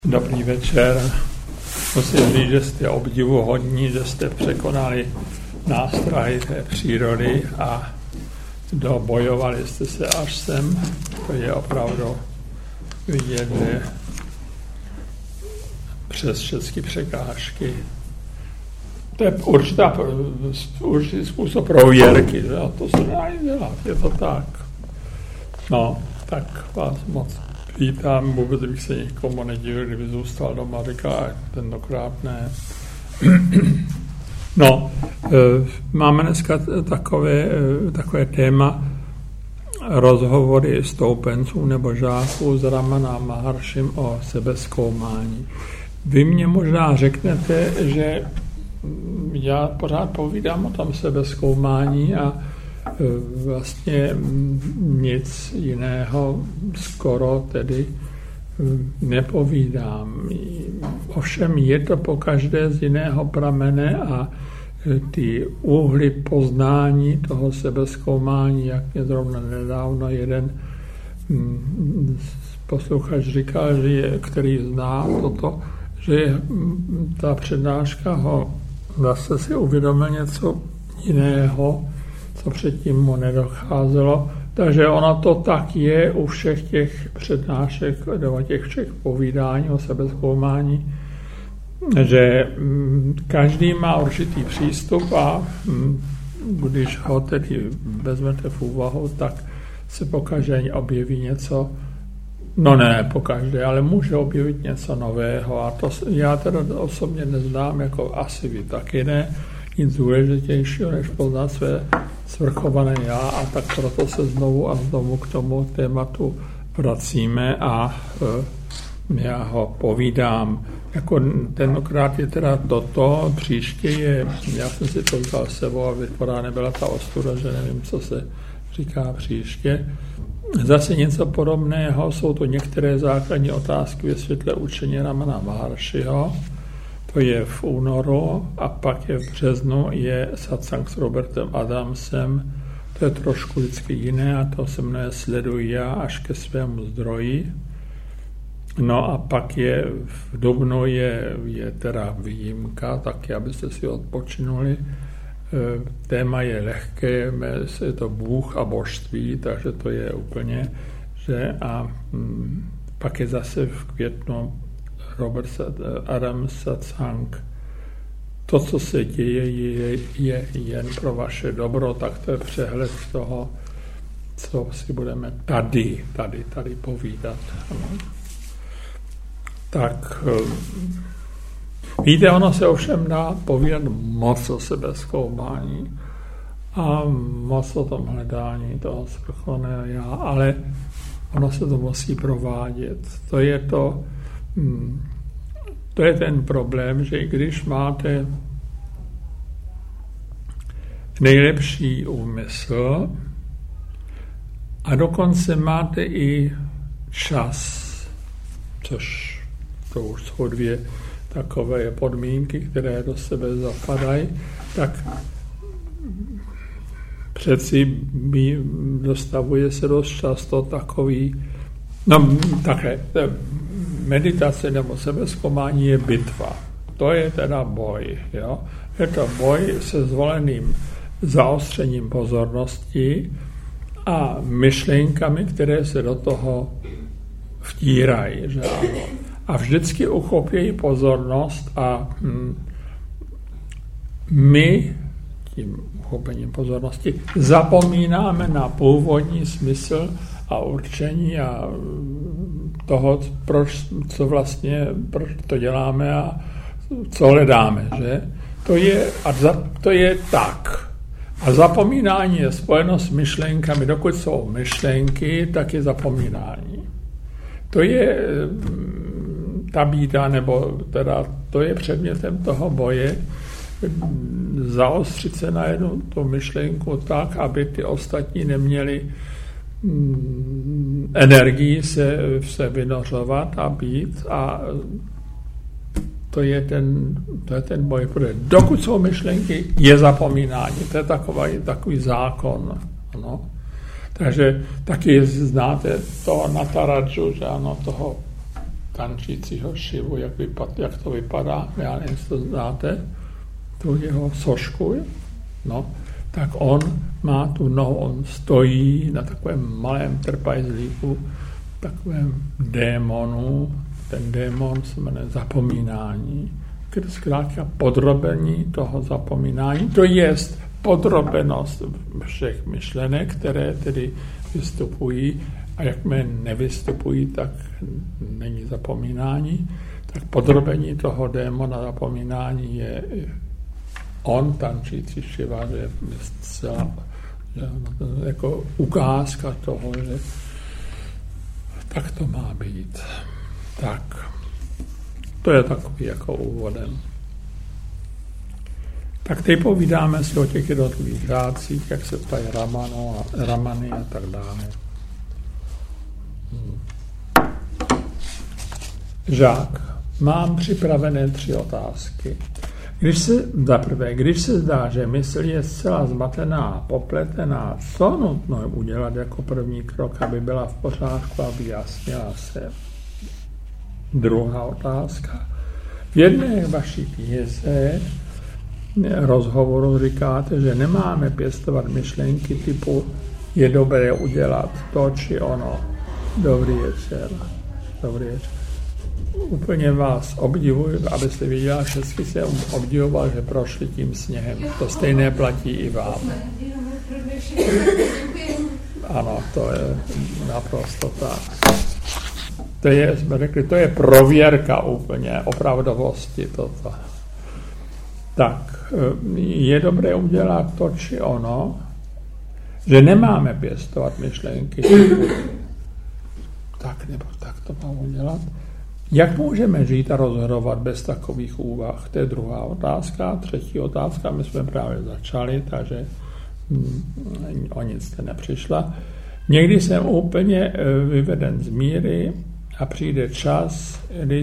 Dobrý večer. Musím říct, že jste obdivuhodní, že jste překonali nástrahy té přírody a dobojovali jste se až sem. To je opravdu vidět, že přes všechny překážky. To je určitý způsob prověrky, že? A to se dá dělat, je to tak. No, tak vás moc vítám, vůbec bych se nikomu nedivil, kdyby zůstal doma, říká, tentokrát ne. No, máme dneska takové téma rozhovory stoupenců nebo žáků s Ramana Maharšim o sebezkoumání. Vy mě možná řeknete, že já pořád povídám o tom sebezkoumání a vlastně nic jiného skoro tedy nepovídám. Ovšem je to pokaždé z jiného pramene a ty úhly poznání toho sebezkoumání, jak mě zrovna nedávno jeden posluchač říkal, že který zná toto, že ta přednáška ho zase si uvědomil něco jiného, co předtím mu nedocházelo. Takže ono to tak je u všech těch přednášek, nebo těch všech povídání o sebezkoumání, že každý má určitý přístup a když ho tedy vezmete v úvahu, tak se pokaždé objeví něco, no ne pokaždé, ale může objevit něco nového a to já teda osobně neznám, jako asi vy taky ne, nic důležitějšího, než poznat své svrchované já, a tak proto se znovu a znovu k tomu tématu vracíme a já ho povídám. Jako tentokrát je teda toto, příště je, já jsem si to vzal s sebou, aby podá nebyla ta ostuda, že nevím, co se říká příště. Zase něco podobného, jsou to některé základní otázky ve světle učení Ramana Maharšiho. To je v únoru a pak je v březnu je satsang s Robertem Adamsem. To je trošku vždycky jiné a to se jmenuje Sleduj já až ke svému zdroji. No a pak je v dubnu je teda výjimka, taky abyste si odpočinuli. Téma je lehké, je to Bůh a božství, takže to je úplně, že a pak je zase v květnu Robert Adams satsang. To, co se děje, je jen pro vaše dobro, tak to je přehled toho, co si budeme tady povídat. Tak víte, ono se ovšem dá povídat moc o sebezkoumání a moc o tom hledání toho svrchovaného já, ale ono se to musí provádět. To je ten problém, že když máte nejlepší úmysl a dokonce máte i čas, což to už jsou dvě takové podmínky, které do sebe zapadají, tak přeci dostavuje se dost často takový, no také meditace nebo sebezkoumání je bitva. To je teda boj. Jo? Je to boj se zvoleným zaostřením pozornosti a myšlenkami, které se do toho vtírají. Že ano. A vždycky uchopí pozornost a my tím uchopením pozornosti zapomínáme na původní smysl a určení a toho, proč to děláme a co hledáme, že? To je tak. A zapomínání je spojeno s myšlenkami. Dokud jsou myšlenky, tak je zapomínání. To je ta bída, nebo teda to je předmětem toho boje, zaostřit se na jednu tu myšlenku tak, aby ty ostatní neměli energii se vynořovat a být, a to je ten boj. Dokud jsou myšlenky, je zapomínání. To je takový zákon. Ano. Takže taky znáte toho Nataradžu, že ano, toho tančícího Šivu, jak to vypadá, já nevím, jestli to znáte, tu jeho sošku, no, tak on má tu nohu, on stojí na takovém malém trpajzlíku, takovém démonu, ten démon se jmenuje zapomínání, zkrátka podrobení toho zapomínání, to je podrobenost všech myšlenek, které tedy vystupují, a jakmile nevystupují, tak není zapomínání, tak podrobení toho démona zapomínání je on, tančící Šiva, že je zcela jako ukázka toho, že tak to má být. Tak, to je takový jako úvodem. Tak teď povídáme si o těch jednotlivých žácích, jak se ptají Ramany a tak dále. Žák. Mám připravené 3 otázky. Když se zdá, že mysl je zcela zmatená, popletená, co nutno udělat jako první krok, aby byla v pořádku a vyjasnila se? Druhá otázka. V jedné vaší knize rozhovoru říkáte, že nemáme pěstovat myšlenky typu je dobré udělat to či ono. Dobrý večer. Úplně vás obdivuji, abyste viděla, všechny jsem obdivoval, že prošli tím sněhem. To stejné platí i vám. Ano, to je naprosto tak. Jsme řekli, to je prověrka úplně opravdovosti toto. Tak, je dobré udělat to či ono, že nemáme pěstovat myšlenky. Tak nebo tak to mám udělat. Jak můžeme žít a rozhodovat bez takových úvah? To je druhá otázka. Třetí otázka, my jsme právě začali, takže o nic jste nepřišla. Někdy jsem úplně vyveden z míry a přijde čas,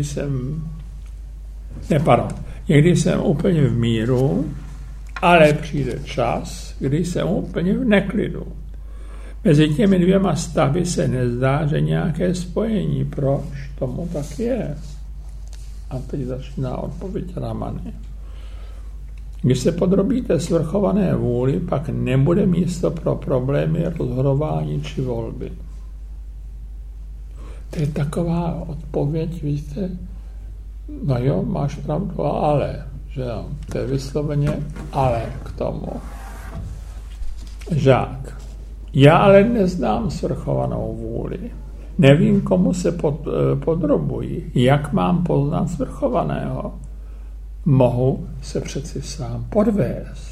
někdy jsem úplně v míru, ale přijde čas, kdy jsem úplně v neklidu. Mezi těmi 2 stavy se nezdá, že nějaké spojení. Proč tomu tak je? A teď začíná odpověď Ramany. Když se podrobíte svrchované vůli, pak nebude místo pro problémy, rozhodování či volby. To je taková odpověď, víte, no jo, máš pravdu, ale, že jo, to je vysloveně ale k tomu. Žák. Já ale neznám svrchovanou vůli. Nevím, komu se podrobují. Jak mám poznat svrchovaného? Mohu se přeci sám podvést.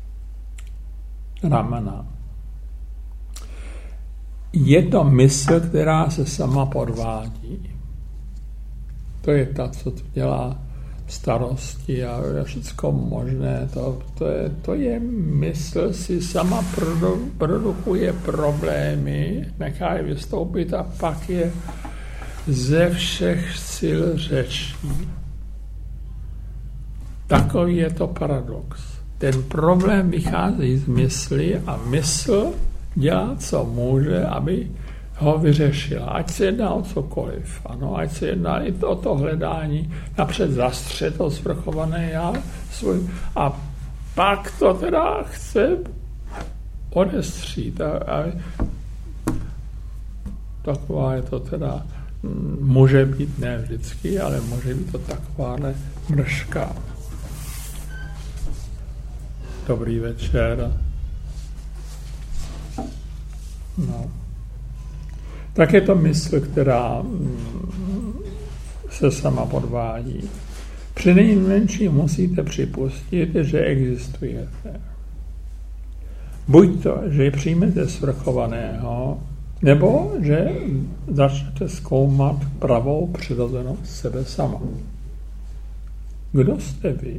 Ramana. Je to mysl, která se sama podvádí. To je ta, co to dělá starosti a všechno možné. To je mysl, si sama produkuje problémy, nechá je vystoupit a pak je ze všech sil řečí. Takový je to paradox. Ten problém vychází z mysli a mysl dělá, co může, aby ho vyřešila. Ať se jedná o cokoliv. Ano, ať se jedná i o to hledání, napřed zastře to svrchované já svůj. A pak to teda chce odestřít. A taková je to teda, může být ne vždycky, ale může být to takováhle mrška. Dobrý večer. No. Tak je to mysl, která se sama podvádí. Při nejmenším musíte připustit, že existujete. Buď to, že přijmete svrchovaného, nebo že začnete zkoumat pravou přirozenost sebe sama. Kdo jste vy?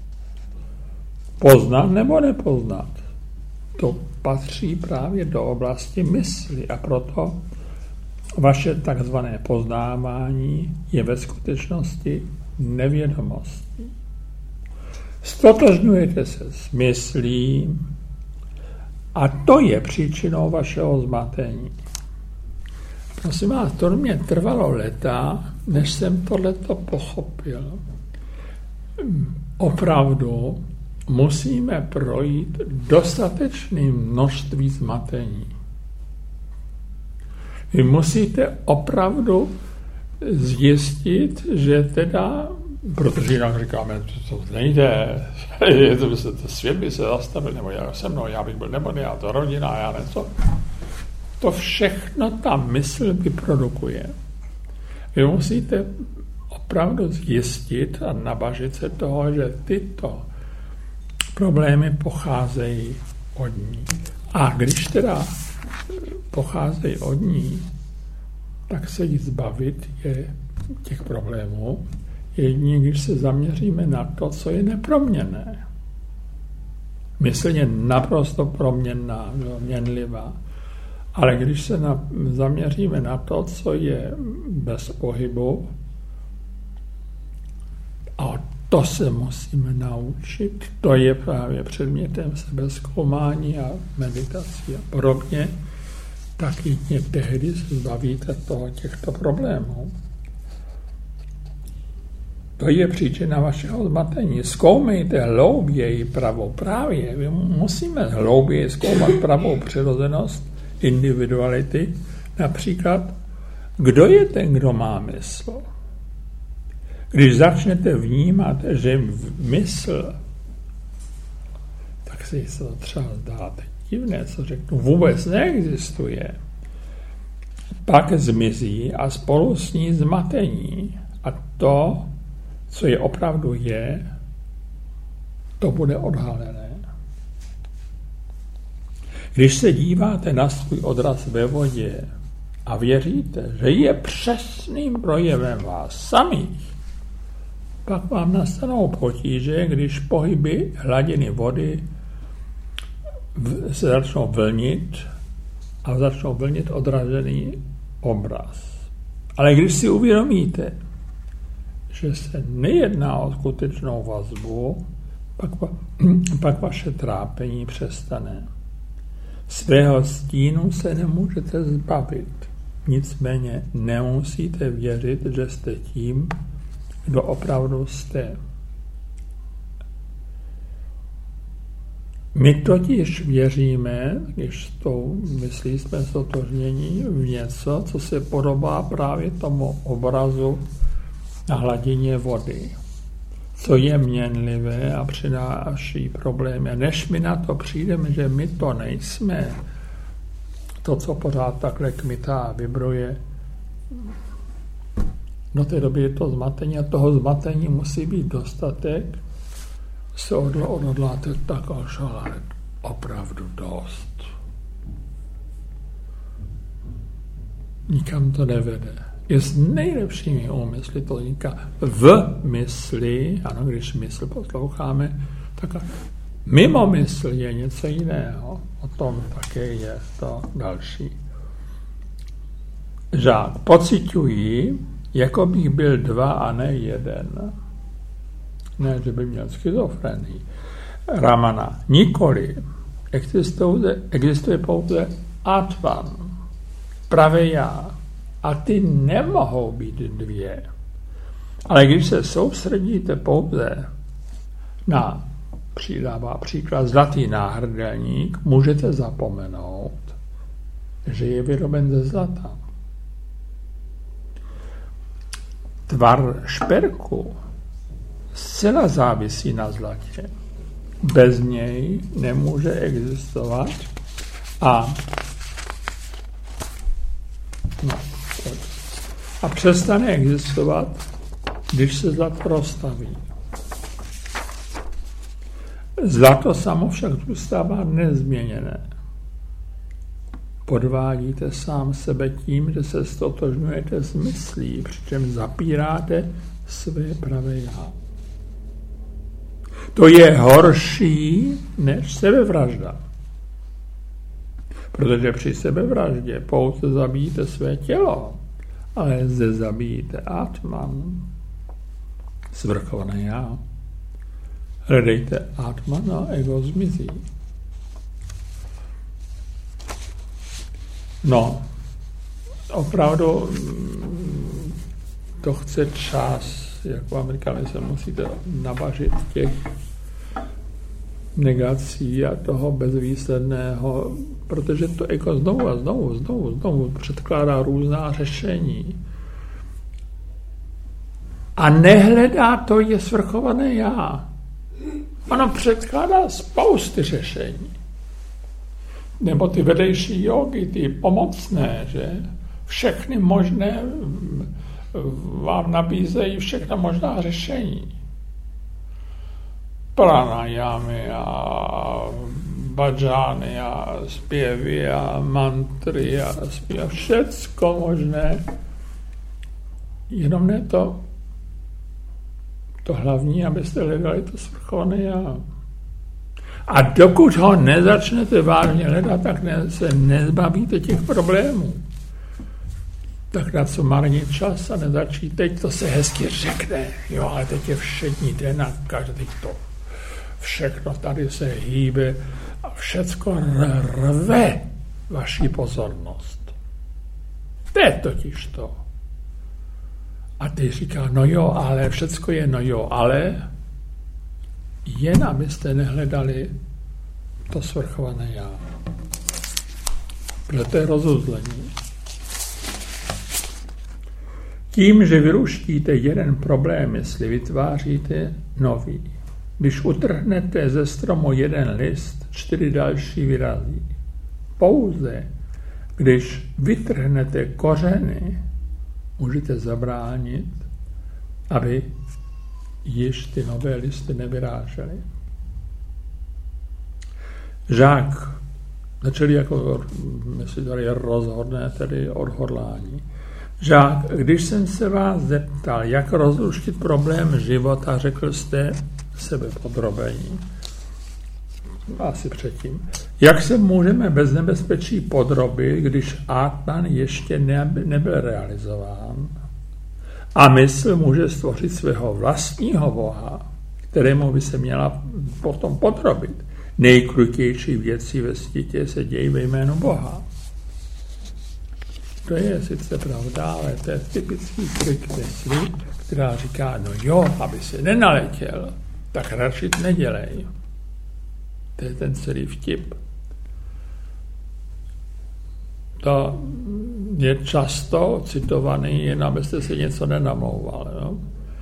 Poznat nebo nepoznat? To patří právě do oblasti mysli a proto vaše takzvané poznávání je ve skutečnosti nevědomostí. Stotožňujete se s myslí a to je příčinou vašeho zmatení. Prosím vás, to mě trvalo leta, než jsem tohleto pochopil, opravdu musíme projít dostatečné množství zmatení. Vy musíte opravdu zjistit, že teda, protože jinak říkáme, to nejde, svět by se zastavil, nebo já se mnou, já bych byl nebo já to rodina, já něco. To všechno ta mysl vyprodukuje. Vy musíte opravdu zjistit a nabažit se toho, že tyto problémy pocházejí od ní. A když teda pocházejí od ní, tak se jí zbavit je těch problémů, jedině když se zaměříme na to, co je neproměnné. Mysl je naprosto proměnná, měnlivá. Ale když se zaměříme na to, co je bez pohybu, a to se musíme naučit, to je právě předmětem sebezkoumání a meditací a podobně, tak jedině tehdy se zbavíte těchto problémů. To je příčina vašeho zmatení. Zkoumejte hlouběji pravou právě. My musíme hlouběji zkoumat pravou přirozenost individuality. Například, kdo je ten, kdo má mysl? Když začnete vnímat, že mysl, tak si to třeba zdá divné, co řeknu, vůbec neexistuje. Pak zmizí a spolu s ní zmatení. A to, co je opravdu je, to bude odhalené. Když se díváte na svůj odraz ve vodě a věříte, že je přesným projevem vás samých, pak vám nastanou potíže, když pohyby hladiny vody se začnou vlnit a začnou vlnit odražený obraz. Ale když si uvědomíte, že se nejedná o skutečnou vazbu, pak vaše trápení přestane. Svého stínu se nemůžete zbavit. Nicméně nemusíte věřit, že jste tím, kdo opravdu jste. My totiž věříme, když s tou myslí jsme stotožnění, v něco, co se podobá právě tomu obrazu na hladině vody, co je měnlivé a přináší problémy. A než my na to přijdeme, že my to nejsme, to, co pořád takhle kmitá a vibruje, do té doby je to zmatení a toho zmatení musí být dostatek, se odhodláte tak až, ale opravdu dost. Nikam to nevede. Je s nejlepšími úmysly to říká. V mysli, ano, když mysl posloucháme, tak mimo mysl je něco jiného. O tom také je to další. Žák, pociťuji, jako bych byl dva a ne jeden. Ne, že by měl schizofrenii. Ramana, nikoli. Existuje pouze Atman, pravé já. A ty nemohou být dvě. Ale když se soustředíte pouze na, přidává příklad, zlatý náhrdelník, můžete zapomenout, že je vyroben ze zlata. Tvar šperku zcela závisí na zlatě. Bez něj nemůže existovat a přestane existovat, když se zlato rozstaví. Zlato samo však zůstává nezměněné. Podvádíte sám sebe tím, že se ztotožňujete s myslí, přičemž zapíráte své pravé já. To je horší než sebevražda. Protože při sebevraždě pouze zabíjíte své tělo, ale zde zabijíte Atman, svrchované já. Hledejte Atman a ego zmizí. No, opravdu to chce čas, jak vám říkali, se musíte nabažit těch negací a toho bezvýsledného, protože to jako znovu předkládá různá řešení. A nehledá to je svrchované já. Ono předkládá spousty řešení. Nebo ty vedejší jogy, ty pomocné, že? Všechny možné vám nabízejí všechna možná řešení. Pranajámy a bhajány a zpěvy a mantry a zpěvy, všecko možné. Jenom ne to hlavní, abyste hledali to svrchované já. A dokud ho nezačnete vážně hledat, tak se nezbavíte těch problémů. Tak na co marnit čas a nezačít. Teď to se hezky řekne, jo, ale teď je všední den a každý to všechno tady se hýbe a všecko rve vaši pozornost. To je totiž to. A ty říká, no jo, ale všecko je no jo, ale jen abyste nehledali to svrchované já. Protože to je rozuzlení. Tím, že vyruštíte jeden problém, jestli vytváříte nový. Když utrhnete ze stromu jeden list, 4 další vyrazí. Pouze, když vytrhnete kořeny, můžete zabránit, aby již ty nové listy nevyrážely. Žák, začali jako, myslím, tady je rozhodné, tedy odhodlání. Žák, když jsem se vás zeptal, jak rozluštit problém života, řekl jste sebepodrobení. Asi předtím. Jak se můžeme bez nebezpečí podrobit, když Atman ještě nebyl realizován? A mysl může stvořit svého vlastního boha, kterému by se měla potom podrobit. Nejkrutější věci ve světě se dějí ve jménu Boha. To je sice pravda, ale to je typický trik mysli, která říká, no jo, aby se nenaletěl, tak radši nedělej. To je ten celý vtip. To je často citovaný, jen abyste si něco nenamlouvali. No?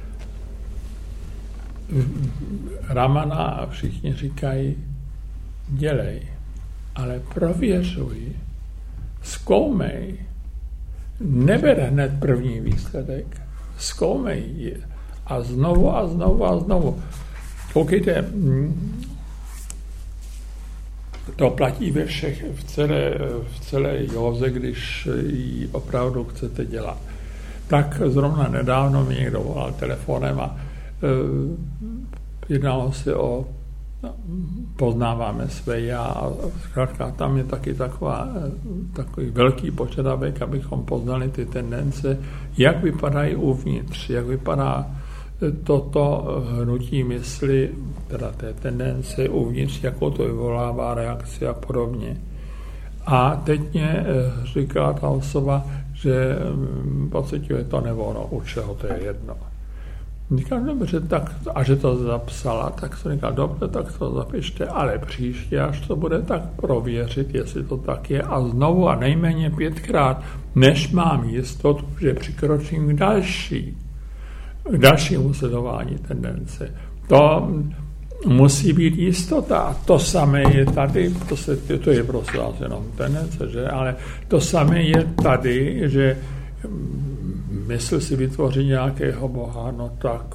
Ramana a všichni říkají, dělej, ale prověřuj, zkoumej, neber hned první výsledek, zkoumej je a znovu. Koukejte, to platí ve všech, v celé józe, když ji opravdu chcete dělat. Tak zrovna nedávno mi někdo volal telefonem a jednalo se o poznáváme své já a zkrátka tam je taky takový velký požadavek, abychom poznali ty tendence, jak vypadají uvnitř, jak vypadá toto hnutí mysli, teda té tendence uvnitř, jakou to vyvolává reakci a podobně. A teď mě říká ta osoba, že pociťuje to nebo ono, u čeho to je jedno. Říkám, dobře, tak, a že to zapsala, tak jsem říkal, dobře, tak to zapište, ale příště, až to bude, tak prověřit, jestli to tak je a znovu a nejméně 5krát, než mám jistotu, že přikročím k dalšímu sledování tendence. To musí být jistota. A to samé je tady, to je prostě jenom tendence, že? Ale to samé je tady, že mysl si vytvoří nějakého boha, no tak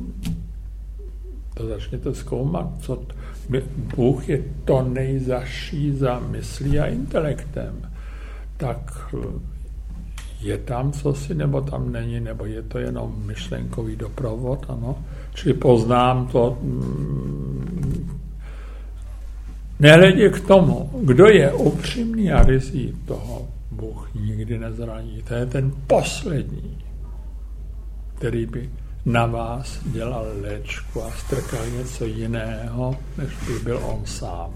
to začněte zkoumat. Bůh je to nejzaší za myslí a intelektem. Tak je tam cosi, nebo tam není, nebo je to jenom myšlenkový doprovod, ano. Čili poznám to. Nehledě k tomu, kdo je upřímný a ryzí, toho Bůh nikdy nezraní. To je ten poslední, který by na vás dělal léčku a strkal něco jiného, než by byl on sám.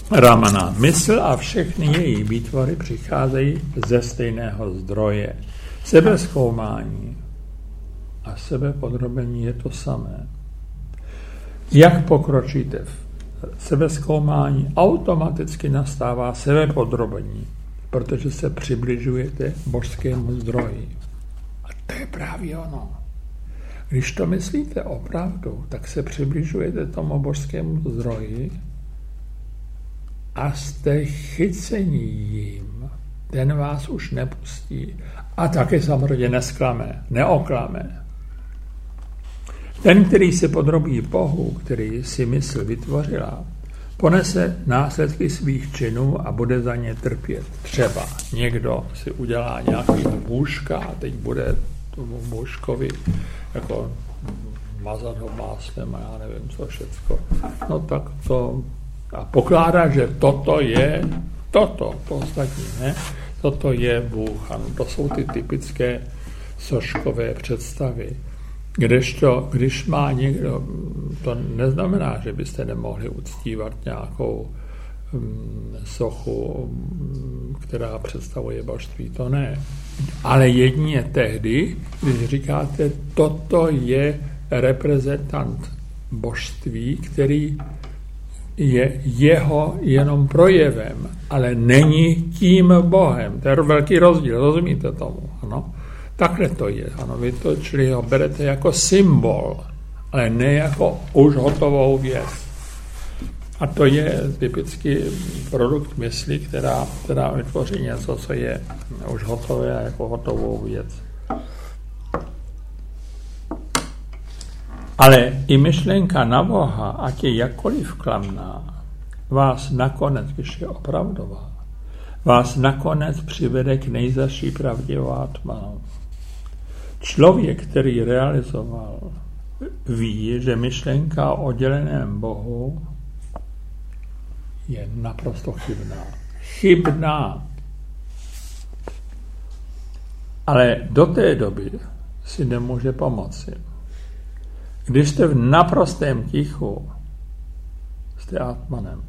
Ramana. Mysl a všechny její výtvory přicházejí ze stejného zdroje. Sebezkoumání a sebepodrobení je to samé. Jak pokročíte v sebezkoumání, automaticky nastává sebepodrobení, protože se přibližujete božskému zdroji. A to je právě ono. Když to myslíte opravdu, tak se přibližujete tomu božskému zdroji a jste chycení jím. Ten vás už nepustí. A taky samozřejmě nesklame, neoklame. Ten, který se podrobí Bohu, který si mysl vytvořila, ponese následky svých činů a bude za ně trpět. Třeba někdo si udělá nějaký mužka a teď bude tomu mužkovi jako mazat ho máslem a já nevím co všecko. No tak to a pokládá, že toto je to ostatní, ne? Toto je Bůh. Ano, to jsou ty typické soškové představy. Kdežto, když má někdo, to neznamená, že byste nemohli uctívat nějakou sochu, která představuje božství, to ne. Ale jedině tehdy, když říkáte, toto je reprezentant božství, který je jeho jenom projevem, ale není tím Bohem. To je velký rozdíl, rozumíte tomu? Ano? Takhle to je. Ano, vy to, čili ho berete jako symbol, ale ne jako už hotovou věc. A to je typický produkt mysli, která vytvoří něco, co je už hotové jako hotovou věc. Ale i myšlenka na Boha, ať je jakkoliv klamná, vás nakonec, když je opravdová, vás nakonec přivede k nejzazší pravdě o Atmanu. Člověk, který realizoval, ví, že myšlenka o odděleném Bohu je naprosto chybná. Chybná. Ale do té doby si nemůže pomoci. Když jste v naprostém tichu, jste Atmanem.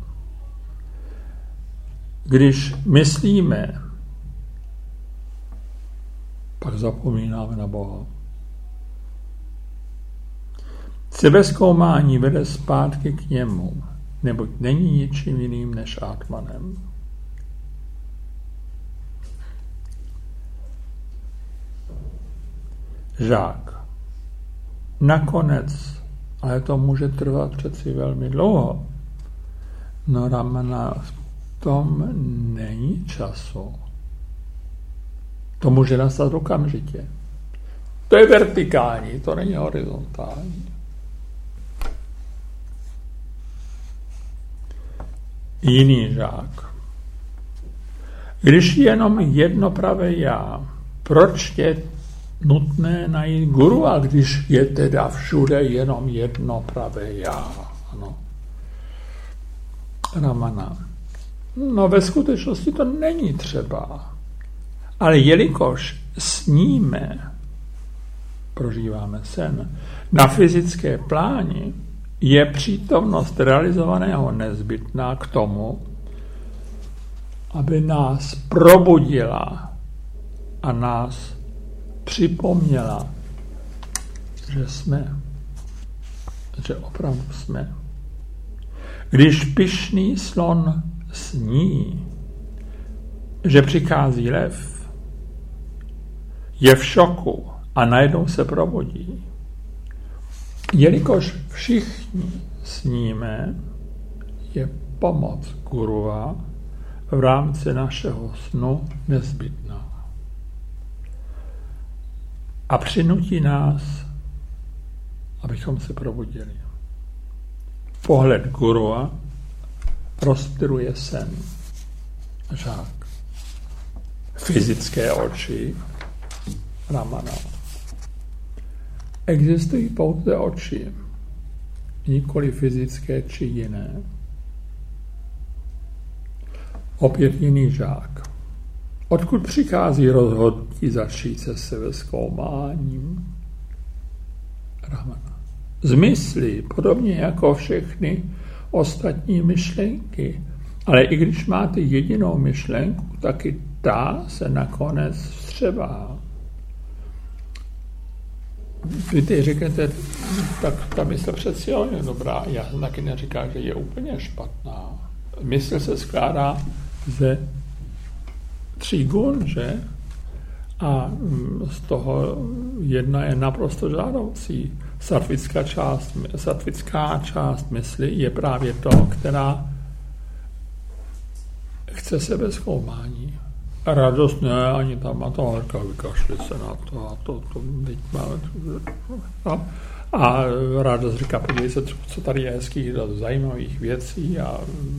Když myslíme, pak zapomínáme na Boha. Sebezkoumání vede zpátky k němu, neboť není ničím jiným než Atmanem. Žák. Nakonec, ale to může trvat přeci velmi dlouho. No Ramana, v tom není času. To může nastat okamžitě. To je vertikální, to není horizontální. Jiný žák. Když jenom jedno pravé já, proč je nutné najít guru, a když je teda všude jenom jedno pravé já? Ano. Ramana. No ve skutečnosti to není třeba. Ale jelikož sníme, prožíváme sen, na fyzické pláni, je přítomnost realizovaného nezbytná k tomu, aby nás probudila a nás připomněla, že jsme, že opravdu jsme. Když pyšný slon sní, že přichází lev, je v šoku a najednou se probudí. Jelikož všichni sníme, je pomoc gurua v rámci našeho snu nezbytná. A přinutí nás, abychom se probudili. Pohled gurua rozptyluje sen. Žák. Fyzické oči. Ramana. Existují pouze oči, nikoli fyzické či jiné. Opět jiný žák. Odkud přichází rozhodnutí začít se sebezkoumáním? Ramana. Z mysli, podobně jako všechny ostatní myšlenky, Ale i když máte jedinou myšlenku, taky ta se nakonec vstřebá. Vy teď řeknete, tak ta mysl přeci je dobrá. Já jsem taky neříkal, že je úplně špatná. Mysl se skládá ze 3 gun, že? A z toho jedna je naprosto žádoucí. Sattvická část mysli je právě to, která chce sebezkoumání. A radost ne, ani tam a to, vykašli se na to a to teď máme. A radost říká, podívej se, co tady je hezkých, zajímavých věcí a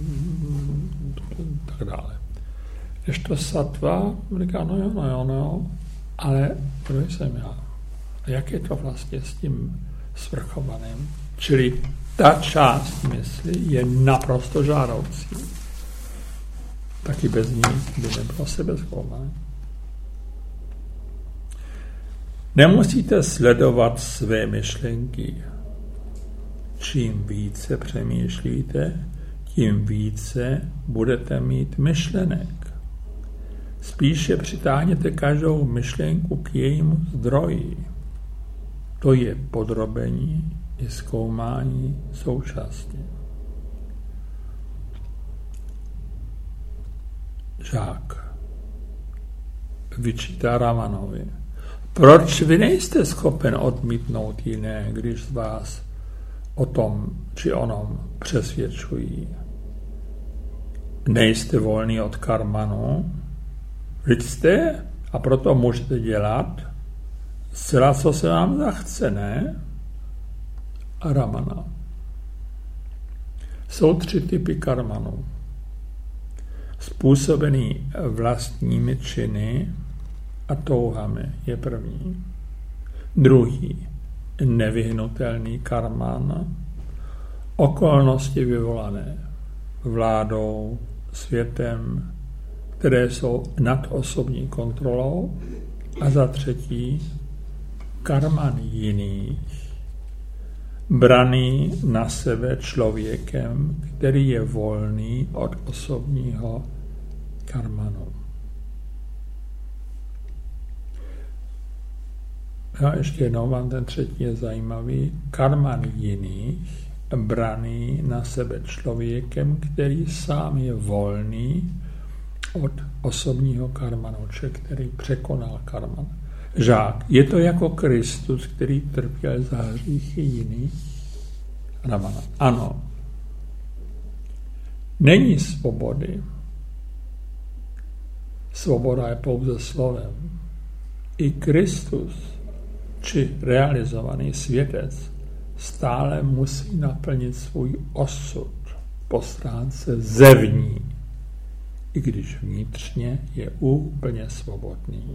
tak dále. Když to sattva říká, no jo, ale kdo jsem já? A jak je to vlastně s tím svrchovaným? Čili ta část mysli je naprosto žádoucí. Taky bez ní by nebylo sebezkoumání. Nemusíte sledovat své myšlenky. Čím více přemýšlíte, tím více budete mít myšlenek. Spíše přitáhněte každou myšlenku k jejímu zdroji. To je podrobení i zkoumání současně. Žák vyčítá Ramanovi. Proč vy nejste schopen odmítnout jiné, když z vás o tom či onom přesvědčují? Nejste volný od karmanu? Vždyť jste a proto můžete dělat zcela, co se vám zachce, ne? A Ramana. Jsou 3 typy karmanů. Způsobený vlastními činy a touhami je první. Druhý, nevyhnutelný karman, okolnosti vyvolané vládou, světem, které jsou nad osobní kontrolou. A za třetí, karman jiných, braný na sebe člověkem, který je volný od osobního karmanu. A ještě jednou vám ten třetí je zajímavý. Karman jiných, braný na sebe člověkem, který sám je volný od osobního karmanu, který překonal karman. Žák, je to jako Kristus, který trpěl za hříchy jiných? Ramana. Ano. Není svobody. Svoboda je pouze slovem. I Kristus, či realizovaný světec, stále musí naplnit svůj osud po stránce zevní, i když vnitřně je úplně svobodný.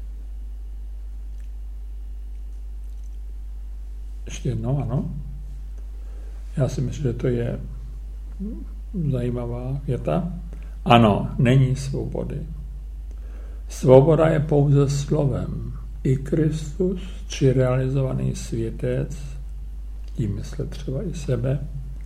Ještě jednou, ano. Já si myslím, že to je zajímavá věta. Ano, není svobody. Svoboda je pouze slovem. I Kristus, či realizovaný světec, tím mysle třeba i sebe,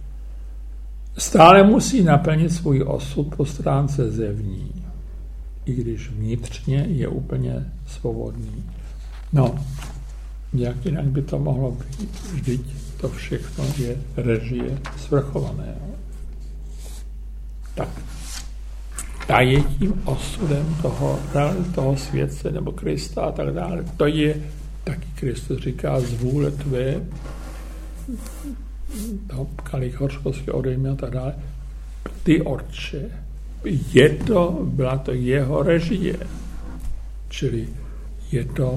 stále musí naplnit svůj osud po stránce zevní, i když vnitřně je úplně svobodný. No, jak jinak by to mohlo být? Vždyť to všechno je režie svrchovaného. Tak, ta je tím osudem toho světce nebo Krista a tak dále. To je, taky Kristus říká, z vůle tvé, kalich hořkosti odejmi a tak dále. Ty, Otče, byla to jeho režie. Čili je to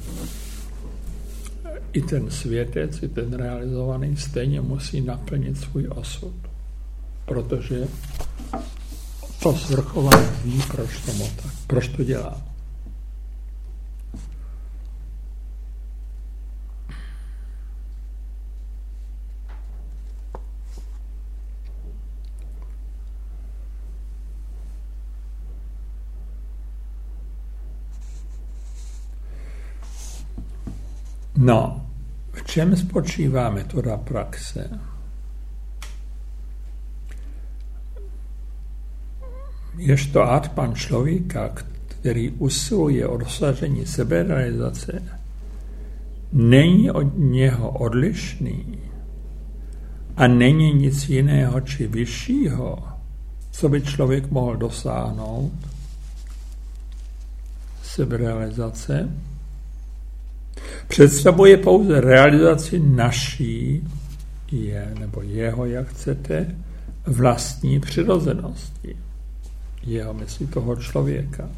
i ten světec, i ten realizovaný stejně musí naplnit svůj osud. Protože to svrchované ví, proč tomu tak, proč to dělá. No, v čem spočívá metoda praxe? Ježto Atman člověka, který usiluje o dosažení seberealizace, není od něho odlišný a není nic jiného či vyššího, co by člověk mohl dosáhnout, seberealizace, představuje pouze realizaci naší, nebo jeho, jak chcete, vlastní přirozenosti. Jeho myslí toho člověka.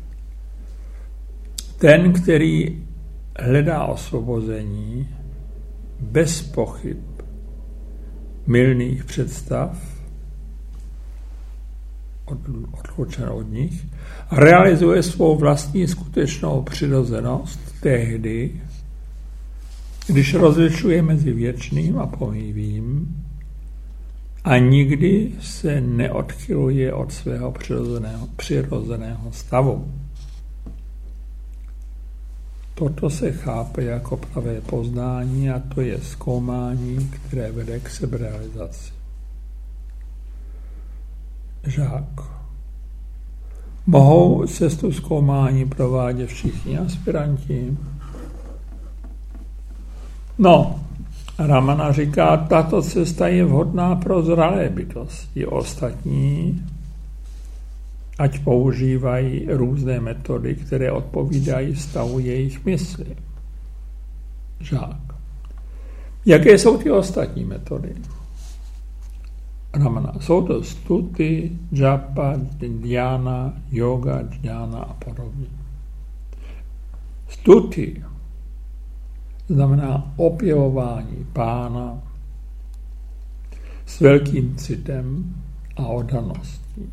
Ten, který hledá osvobození bez pochyb mylných představ, odloučen od nich, realizuje svou vlastní skutečnou přirozenost tehdy, když rozlišuje mezi věčným a pomíjivým a nikdy se neodchyluje od svého přirozeného stavu. Toto se chápe jako pravé poznání a to je zkoumání, které vede k seberealizaci. Žák. Mohou cestu zkoumání provádět všichni aspiranti? No, Ramana říká, tato cesta je vhodná pro zralé bytosti. Ostatní, ať používají různé metody, které odpovídají stavu jejich mysli. Žák. Jaké jsou ty ostatní metody? Ramana. Jsou to stuty, japa, dhyana, yoga, dhyana a podobně. Stuty znamená opěvování Pána s velkým citem a oddaností.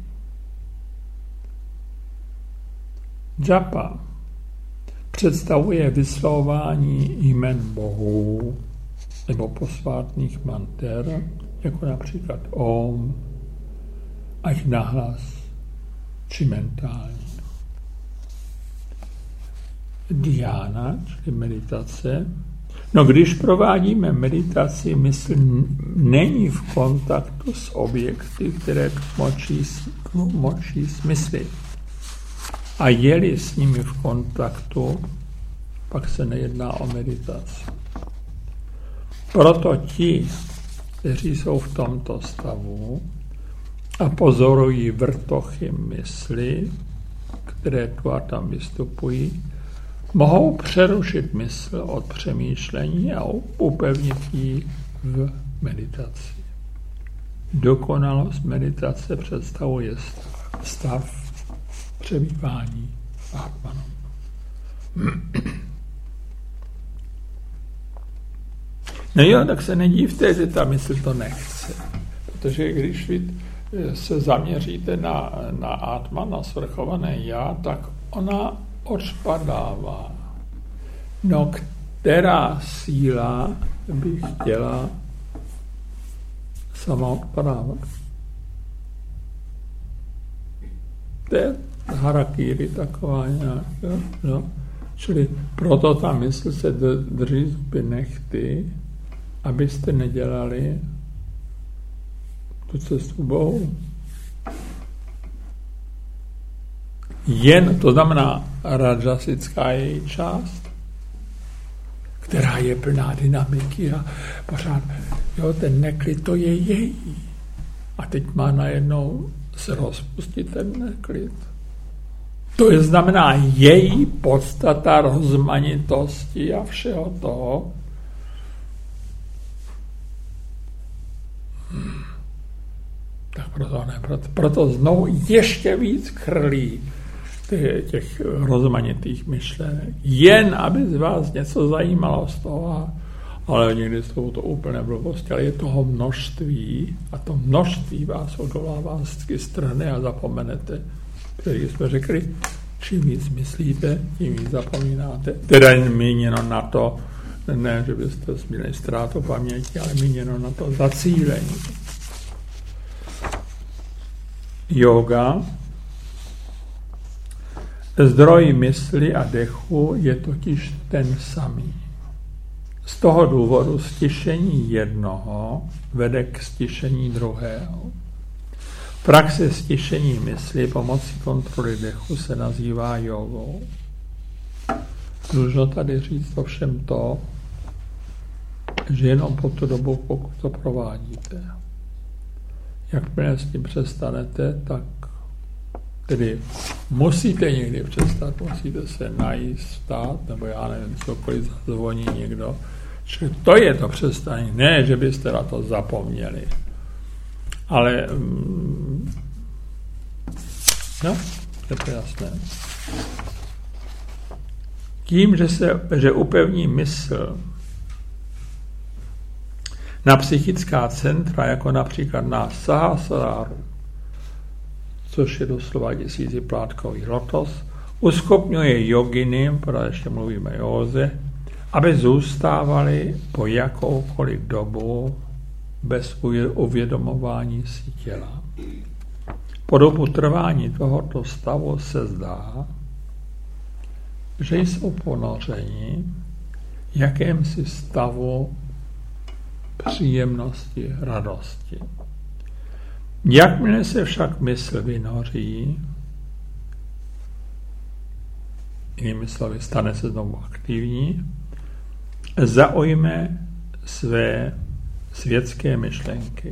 Japa představuje vyslovování jmen Bohů nebo posvátných manter, jako například Om, ať nahlas či mentálně. Dhyana, čili meditace. No, když provádíme meditaci, mysl není v kontaktu s objekty, které močí smysly. A je-li s nimi v kontaktu, pak se nejedná o meditaci. Proto ti, kteří jsou v tomto stavu a pozorují vrtochy mysli, které tu a tam vystupují, mohou přerušit mysl od přemýšlení a upevnit ji v meditaci. Dokonalost meditace představuje stav přebývání Atmanu. No jo, tak se nedívte, že ta mysl to nechce. Protože když vy se zaměříte na Atman, na svrchované já, tak ona odpadává. No, která síla by chtěla sama odpadávat? To je harakiri taková nějaká, no. Čili proto ta mysl se drží zuby nechty, abyste nedělali tu cestu Bohu. Jen, to znamená rajasická její část, která je plná dynamiky a pořád, jo, ten neklid, to je její. A teď má najednou se rozpustit ten neklid. To je znamená její podstata rozmanitosti a všeho toho. Tak proto ne, proto znovu ještě víc chrlí těch rozmanitých myšlenek. Jen, aby z vás něco zajímalo z toho, ale někdy jsou to úplné blbosti, ale je toho množství a to množství vás odolává vždycky strhne a zapomenete. Který jsme řekli, čím víc myslíte, tím víc zapomínáte. Teda míněno na to, ne, že byste měli ztrátu paměti, ale míněno na to zacílení. Yoga, zdroj mysli a dechu je totiž ten samý. Z toho důvodu stišení jednoho vede k stišení druhého. Praxe stišení mysli pomocí kontroly dechu se nazývá jogou. Dlužno tady říct ovšem to, že jenom po tu dobu, pokud to provádíte. Jakmile s tím přestanete, tak tedy musíte někdy přestat, musíte se najíst, vstát, nebo já nevím, cokoliv zazvoní někdo. Čili to je to přestání. Ne, že byste na to zapomněli. Ale no, je to jasné. Tím, že upevní mysl na psychická centra, jako například na Sahasráru, což je doslova tisíciplátkový lotos, uschopňuje joginy, protože ještě mluvíme o józe, aby zůstávali po jakoukoliv dobu bez uvědomování si těla. Po dobu trvání tohoto stavu se zdá, že jsou ponořeni jakémsi stavu příjemnosti, radosti. Jakmile se však mysl vynoří, jinými slovy, stane se znovu aktivní, zaujme své světské myšlenky.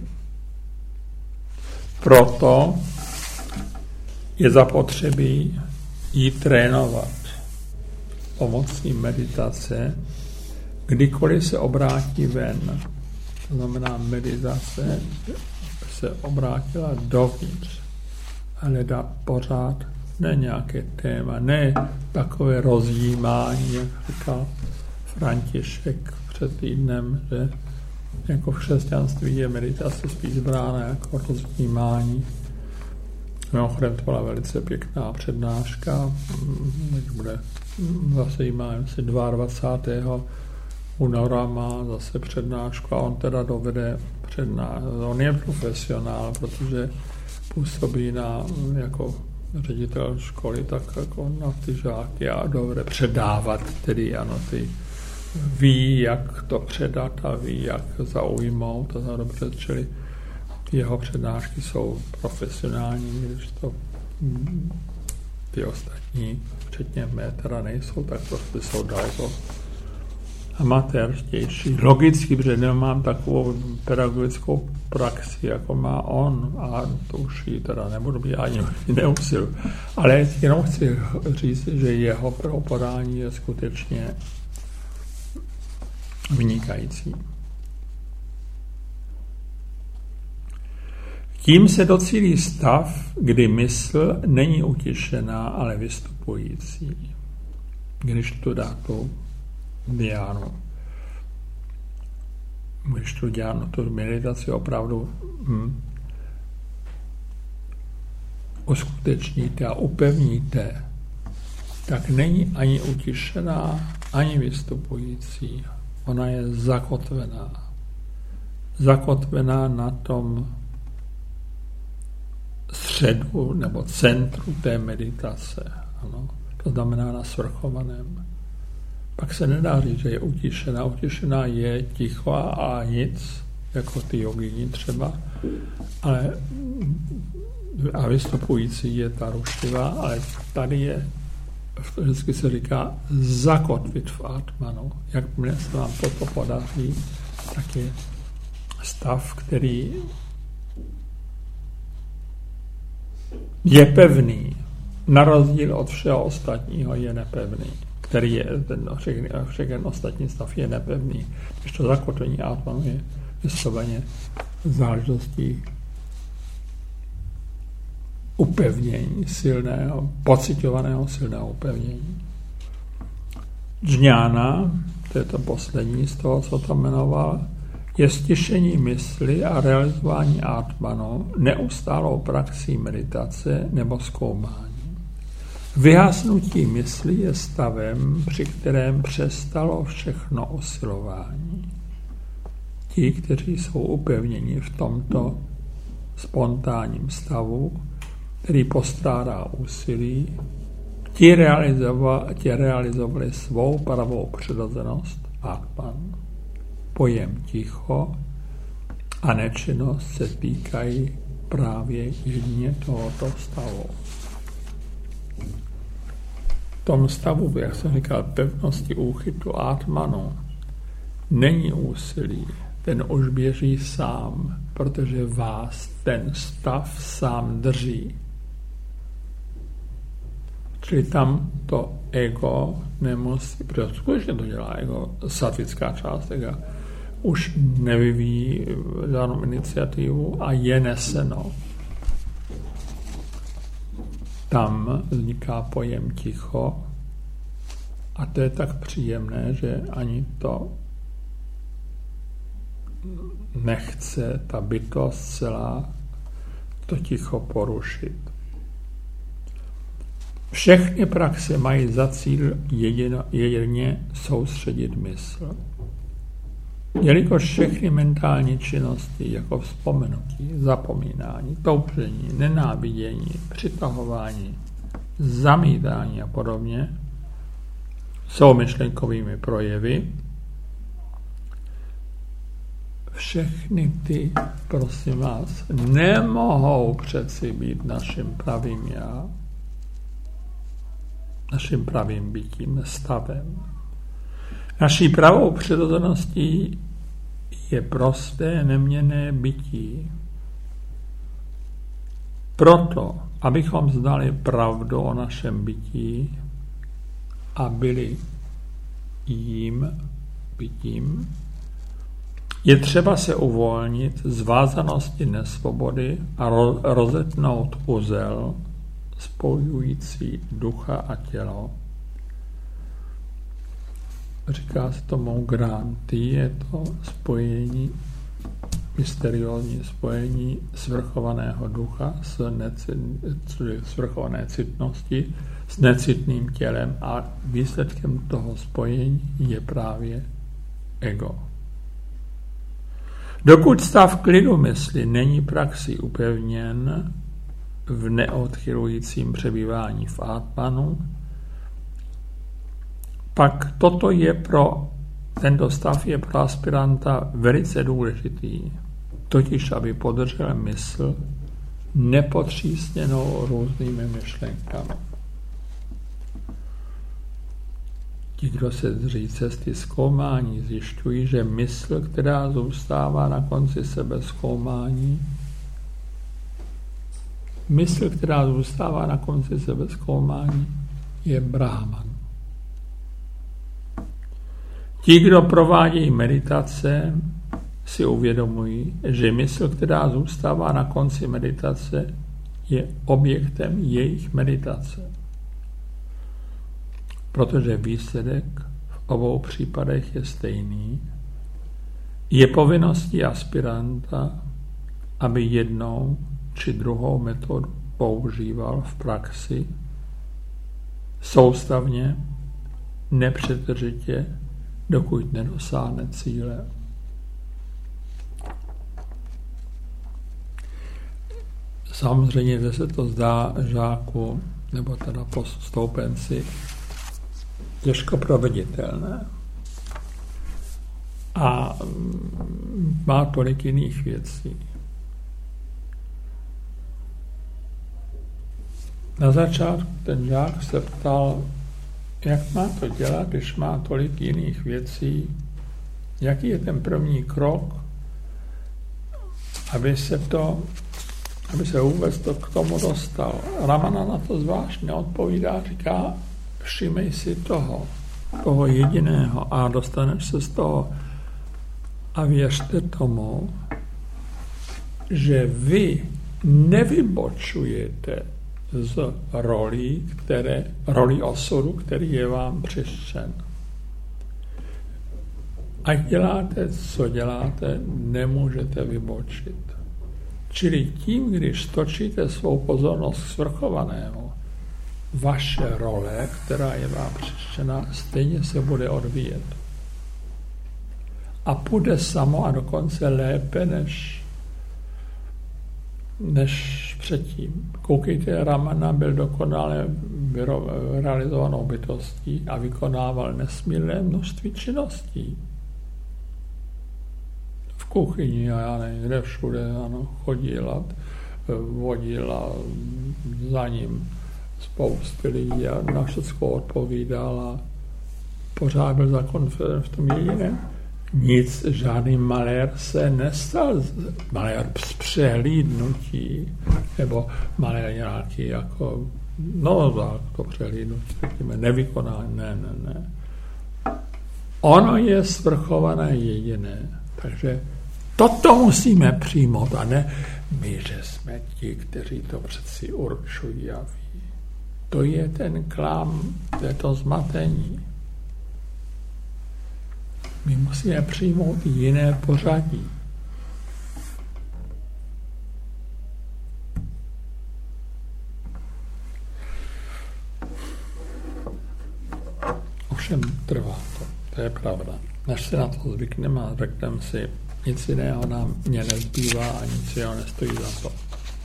Proto je zapotřebí jí trénovat pomocí meditace, kdykoliv se obrátí ven. To znamená, meditace se obrátila dovnitř a hledá pořád ne nějaké téma, ne takové rozjímání, jak říkal František před týdnem, že jako v křesťanství je meditace spíš brána jako rozjímání. Mimochodem to byla velice pěkná přednáška, bude zase jí má 22. února má zase přednášku a on teda dovede on je profesionál, protože působí jako ředitel školy, tak jako na ty žáky a dovede předávat, tedy ano, ty ví, jak to předat a ví, jak zaujmout a za dobře, čili jeho přednášky jsou profesionální, když to ty ostatní, včetně mé, teda nejsou, tak prostě jsou daleko amatérštější. Logicky, protože nemám takovou pedagogickou praxi, jako má on, a to už ji teda nebudu být ani neusilu. Ale jenom chci říct, že jeho podání je skutečně vynikající. Tím se docílí stav, kdy mysl není utišená, ale vystupující. Když tu dá tu diánu. Když tu diánu, tu meditaci opravdu uskutečníte a upevníte, tak není ani utišená, ani vystupující. Ona je zakotvená. Zakotvená na tom středu nebo centru té meditace. Ano. To znamená na svrchovaném. Pak se nedá říct, že je utišená. Utišená je ticho a nic, jako ty jogini třeba, ale a vystupující je ta ruštivá, ale tady je, vždycky se říká, zakotvit v atmanu. Jakmile se vám toto podaří, tak je stav, který je pevný. Na rozdíl od všeho ostatního je nepevný, který je, všechny ostatní stav je nepevný. Když to zakotvení atmanu je vysloveně záležitostí upevnění silného, pociťovaného silného upevnění. Džňána, to je to poslední z toho, co to jmenoval, je stišení mysli a realizování atmanu neustálou praxí meditace nebo zkoumání. Vyhasnutí mysli je stavem, při kterém přestalo všechno usilování. Ti, kteří jsou upevněni v tomto spontánním stavu, který postrádá úsilí, ti realizovali svou pravou přirozenost atman. Pojem ticho a nečinnost se týkají právě jedině tohoto stavu. V tom stavu, jak jsem říkal, pevnosti úchytu átmanu, není úsilí, ten už běží sám, protože vás ten stav sám drží. Čili tam to ego nemusí, protože skutečně to dělá ego, sattvická část ega, už nevyvíjí žádnou iniciativu a je neseno. Tam vzniká pojem ticho a to je tak příjemné, že ani to nechce ta bytost celá to ticho porušit. Všechny praxe mají za cíl jedině soustředit mysl. Jelikož všechny mentální činnosti, jako vzpomenutí, zapomínání, toužení, nenávidění, přitahování, zamítání a podobně, jsou myšlenkovými projevy, všechny ty, prosím vás, nemohou přeci být naším pravým já, naším pravým bytím, stavem. Naší pravou přirozeností je prosté, neměnné bytí. Proto, abychom znali pravdu o našem bytí a byli jím bytím, je třeba se uvolnit z vázanosti nesvobody a rozetnout uzel spojující ducha a tělo. Říká se tomu granty, je to spojení, mysteriózní spojení svrchovaného ducha svrchované citnosti s necitným tělem a výsledkem toho spojení je právě ego. Dokud stav klidu mysli není praxi upevněn v neodchylujícím přebývání v átmanu, pak tento stav je pro aspiranta velice důležitý, totiž aby podržel mysl nepotřísněnou různými myšlenkami. Ti, kdo se drží cesty zkoumání, zjišťují, že mysl, která zůstává na konci sebezkoumání, je Brahman. Ti, kdo provádějí meditace, si uvědomují, že mysl, která zůstává na konci meditace, je objektem jejich meditace. Protože výsledek v obou případech je stejný, je povinností aspiranta, aby jednou či druhou metodu používal v praxi soustavně, nepřetržitě, dokud nedosáhne cíle. Samozřejmě, že se to zdá žáku, nebo teda postoupenci, těžko proveditelné. A má tolik jiných věcí. Na začátku ten žák se ptal, jak má to dělat, když má tolik jiných věcí, jaký je ten první krok, aby se vůbec k tomu dostal. Ramana na to zvláštně odpovídá, říká, všimej si toho jediného a dostaneš se z toho. A věřte tomu, že vy nevybočujete z roli osudu, který je vám přištěn. Ať děláte, co děláte, nemůžete vybočit. Čili tím, když točíte svou pozornost k svrchovanému, vaše role, která je vám přištěna, stejně se bude odvíjet. A půjde samo a dokonce lépe, než předtím. Koukejte, Ramana byl dokonale realizovanou bytostí a vykonával nesmírné množství činností. V kuchyni a já nevím, kde všude, chodil a vodil a za ním spousty lidí a na všechno odpovídal a pořád byl zakon v tom jediném. Nic, žádný malér se nestal. Malér z přehlídnutí, nebo malér nějaký jako, to přehlídnutí, řekněme, nevykonání, ne. Ono je svrchované jediné, takže toto musíme přijmout a ne my, že jsme ti, kteří to přeci určují a ví. To je ten klám, to je to zmatení. My musíme přijmout jiné pořadí. Ovšem trvá to je pravda. Než se na to zvykneme a řekneme si, nic jiného mě nezbývá a nic jiného nestojí za to.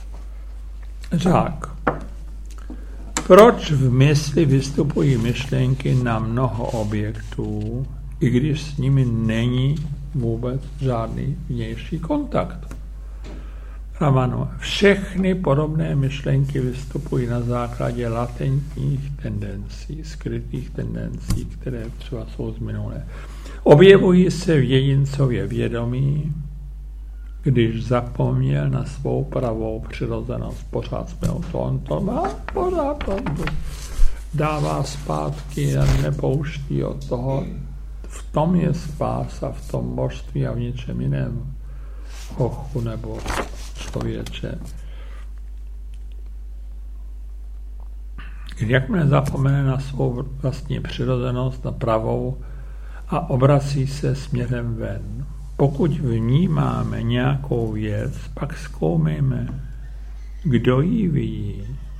Žák. Proč v mysli vystupují myšlenky na mnoho objektů, i když s nimi není vůbec žádný vnější kontakt? Ramano, všechny podobné myšlenky vystupují na základě latentních tendencí, skrytých tendencí, které třeba jsou z minulé. Objevují se v jedincově vědomí, když zapomněl na svou pravou přirozenost. Pořád jsme o to, on to má, pořád to dává zpátky a nepouští od toho. V tom je spása, v tom božství a v něčem jiném. Hochu nebo člověče. Jakmile zapomene na svou vlastní přirozenost, na pravou a obrací se směrem ven. Pokud vnímáme nějakou věc, pak zkoumejme, kdo ji vidí.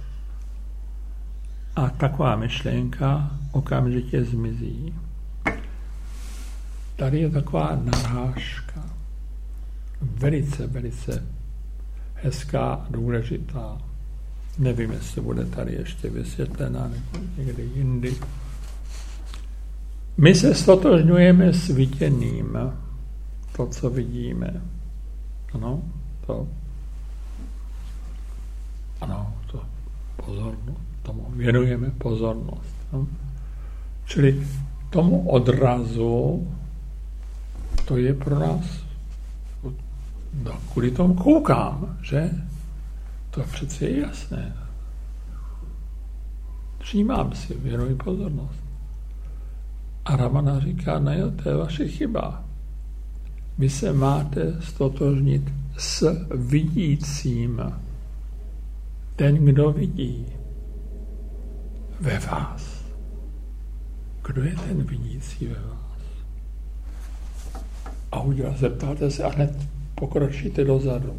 A taková myšlenka okamžitě zmizí. Tady je taková narážka. Velice, velice hezká a důležitá. Nevím, jestli bude tady ještě vysvětlena nebo někdy jindy. My se stotožňujeme s viděným, to, co vidíme. To pozornost, tomu věnujeme pozornost. No. Čili tomu odrazu, to je pro nás, kvůli tomu koukám, že? To přeci je jasné. Všímám si, věnuji pozornost. A Ramana říká, ne, to je vaše chyba. Vy se máte stotožnit s vidícím. Ten, kdo vidí ve vás. Kdo je ten vidící ve vás? A zeptáte se a hned pokročíte dozadu.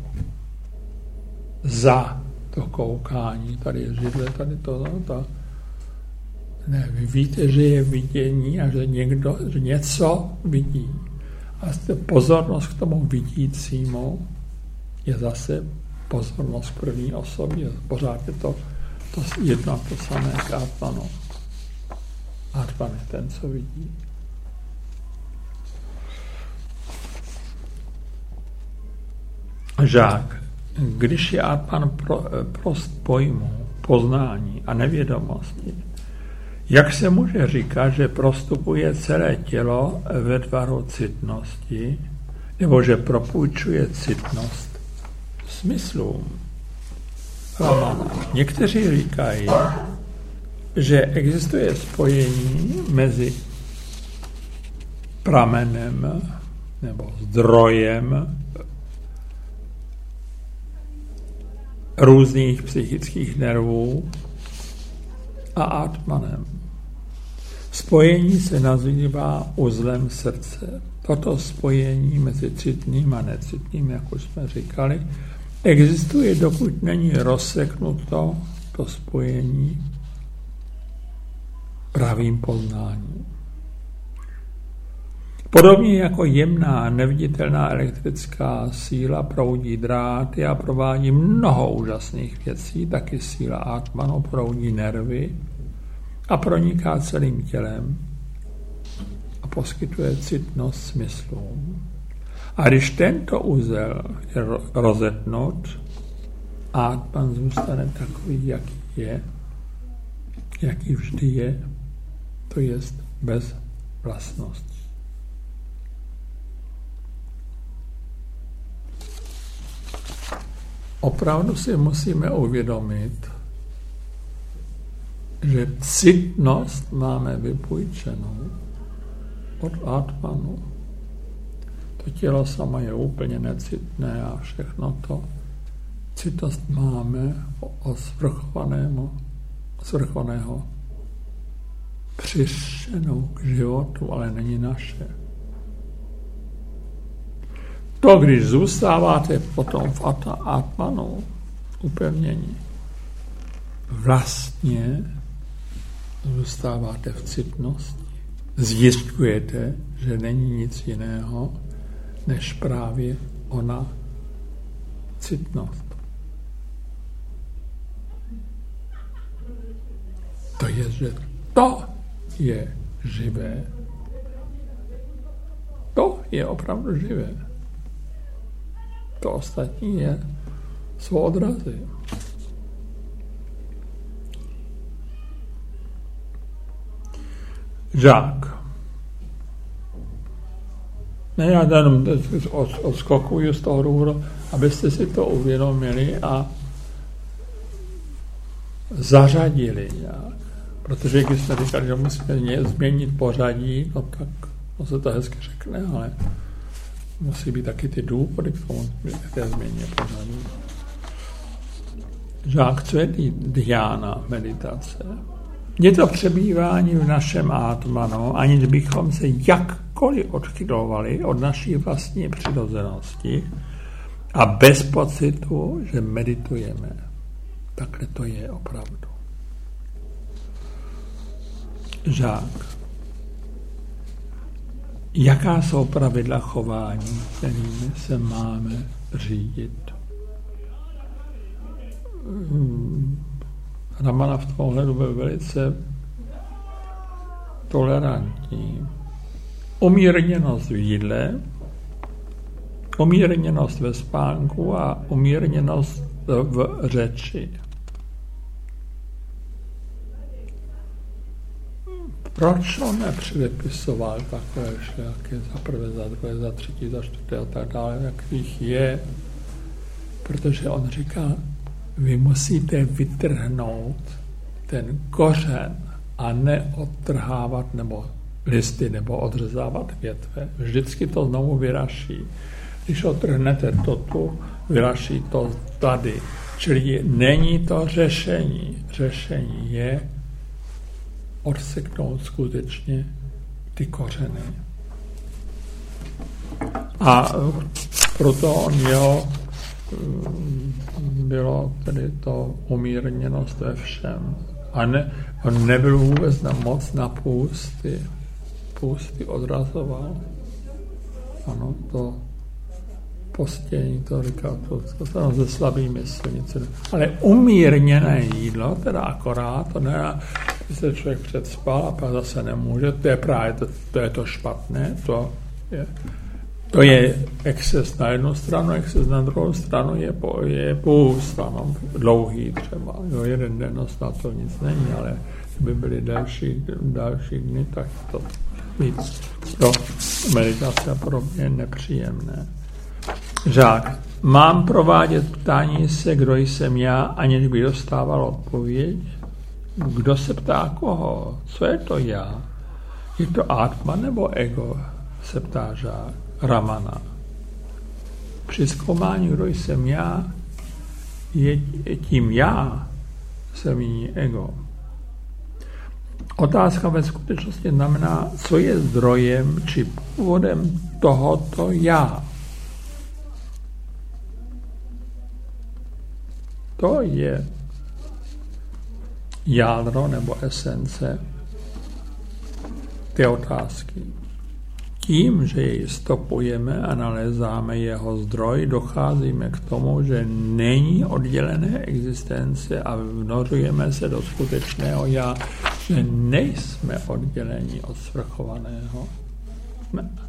Za to koukání, tady je židle, tady to. Ne, vy víte, že je vidění a že někdo, že něco vidí. A pozornost k tomu vidícímu je zase pozornost k první osobě. Pořád je to jedno to samé k Atmanu. Atman je ten, co vidí. Žák. Když je Atman prost pojmu, poznání a nevědomosti, jak se může říkat, že prostupuje celé tělo ve tvaru citnosti, nebo že propůjčuje citnost smyslům? Někteří říkají, že existuje spojení mezi pramenem nebo zdrojem různých psychických nervů a Atmanem. Spojení se nazývá uzlem srdce. Toto spojení mezi citným a necitným, jak už jsme říkali, existuje, dokud není rozseknuto to spojení pravým poznáním. Podobně jako jemná, neviditelná elektrická síla proudí dráty a provádí mnoho úžasných věcí, taky síla Atmanu proudí nervy a proniká celým tělem a poskytuje citnost smyslům. A když tento uzel je rozetnut, Atman zůstane takový, jaký je, jaký vždy je, to jest bez vlastností. Opravdu si musíme uvědomit, že citnost máme vypůjčenou od Atmanu. To tělo samo je úplně necitné a všechno to. Citnost máme od svrchovaného přiřčenou k životu, ale není naše. To, když zůstáváte potom v Atmanu, upevnění, vlastně zůstáváte v citnosti. Zjišťujete, že není nic jiného, než právě ona citnost. To je, že to je živé. To je opravdu živé. To ostatní jsou odrazy. Žák. Ne, já jenom odskakuju z toho důvodu, abyste si to uvědomili a zařadili nějak. Protože když jsme říkali, že musíme změnit pořadí, no tak no se to hezky řekne, ale musí být taky ty důvody k tomu, k té změně pořadí. Žák, co je dhyána, meditace? Je to přebývání v našem Atmanu, aniž bychom se jakkoliv odchylovali od naší vlastní přirozenosti a bez pocitu, že meditujeme. Takhle to je opravdu. Žák. Jaká jsou pravidla chování, kterými se máme řídit? Ramana v tom hledu byl velice tolerantní. Umírněnost v jídle, umírněnost ve spánku a umírněnost v řeči. Proč on nepředepisoval takové všelijaké za prvé, za druhé, za třetí, za čtvrté a tak dále, jakých je? Protože on říká, vy musíte vytrhnout ten kořen a neodtrhávat nebo listy nebo odřezávat větve. Vždycky to znovu vyraší. Když odtrhnete to tu, vyraší to tady. Čili není to řešení. Řešení je odseknout skutečně ty kořeny. A proto on jeho bylo tedy to umírněnost ve všem. A on nebyl vůbec moc na půsty. Půsty odrazoval. Ano, to postění, to říká, to ze slabý myslnice. Ale umírněné jídlo, teda akorát, to ne, když se člověk předspal a pak zase nemůže, to je právě to je to špatné, to je exces na jednu stranu, exces na druhou stranu je půst, ano, dlouhý třeba, jeden den, no snad to nic není, ale kdyby byly další dny, tak to víc pro meditace a podobně nepříjemné. Žák, mám provádět ptání se, kdo jsem já, aniž by dostával odpověď? Kdo se ptá koho? Co je to já? Je to Atma nebo ego? Se ptá žák. Ramana. Při zkoumání, kdo jsem já, je tím já se míní ego. Otázka ve skutečnosti znamená, co je zdrojem či původem tohoto já. To je jádro nebo esence té otázky. Tím, že jej stopujeme a nalézáme jeho zdroj, docházíme k tomu, že není oddělené existence a vnořujeme se do skutečného já, že nejsme oddělení od svrchovaného.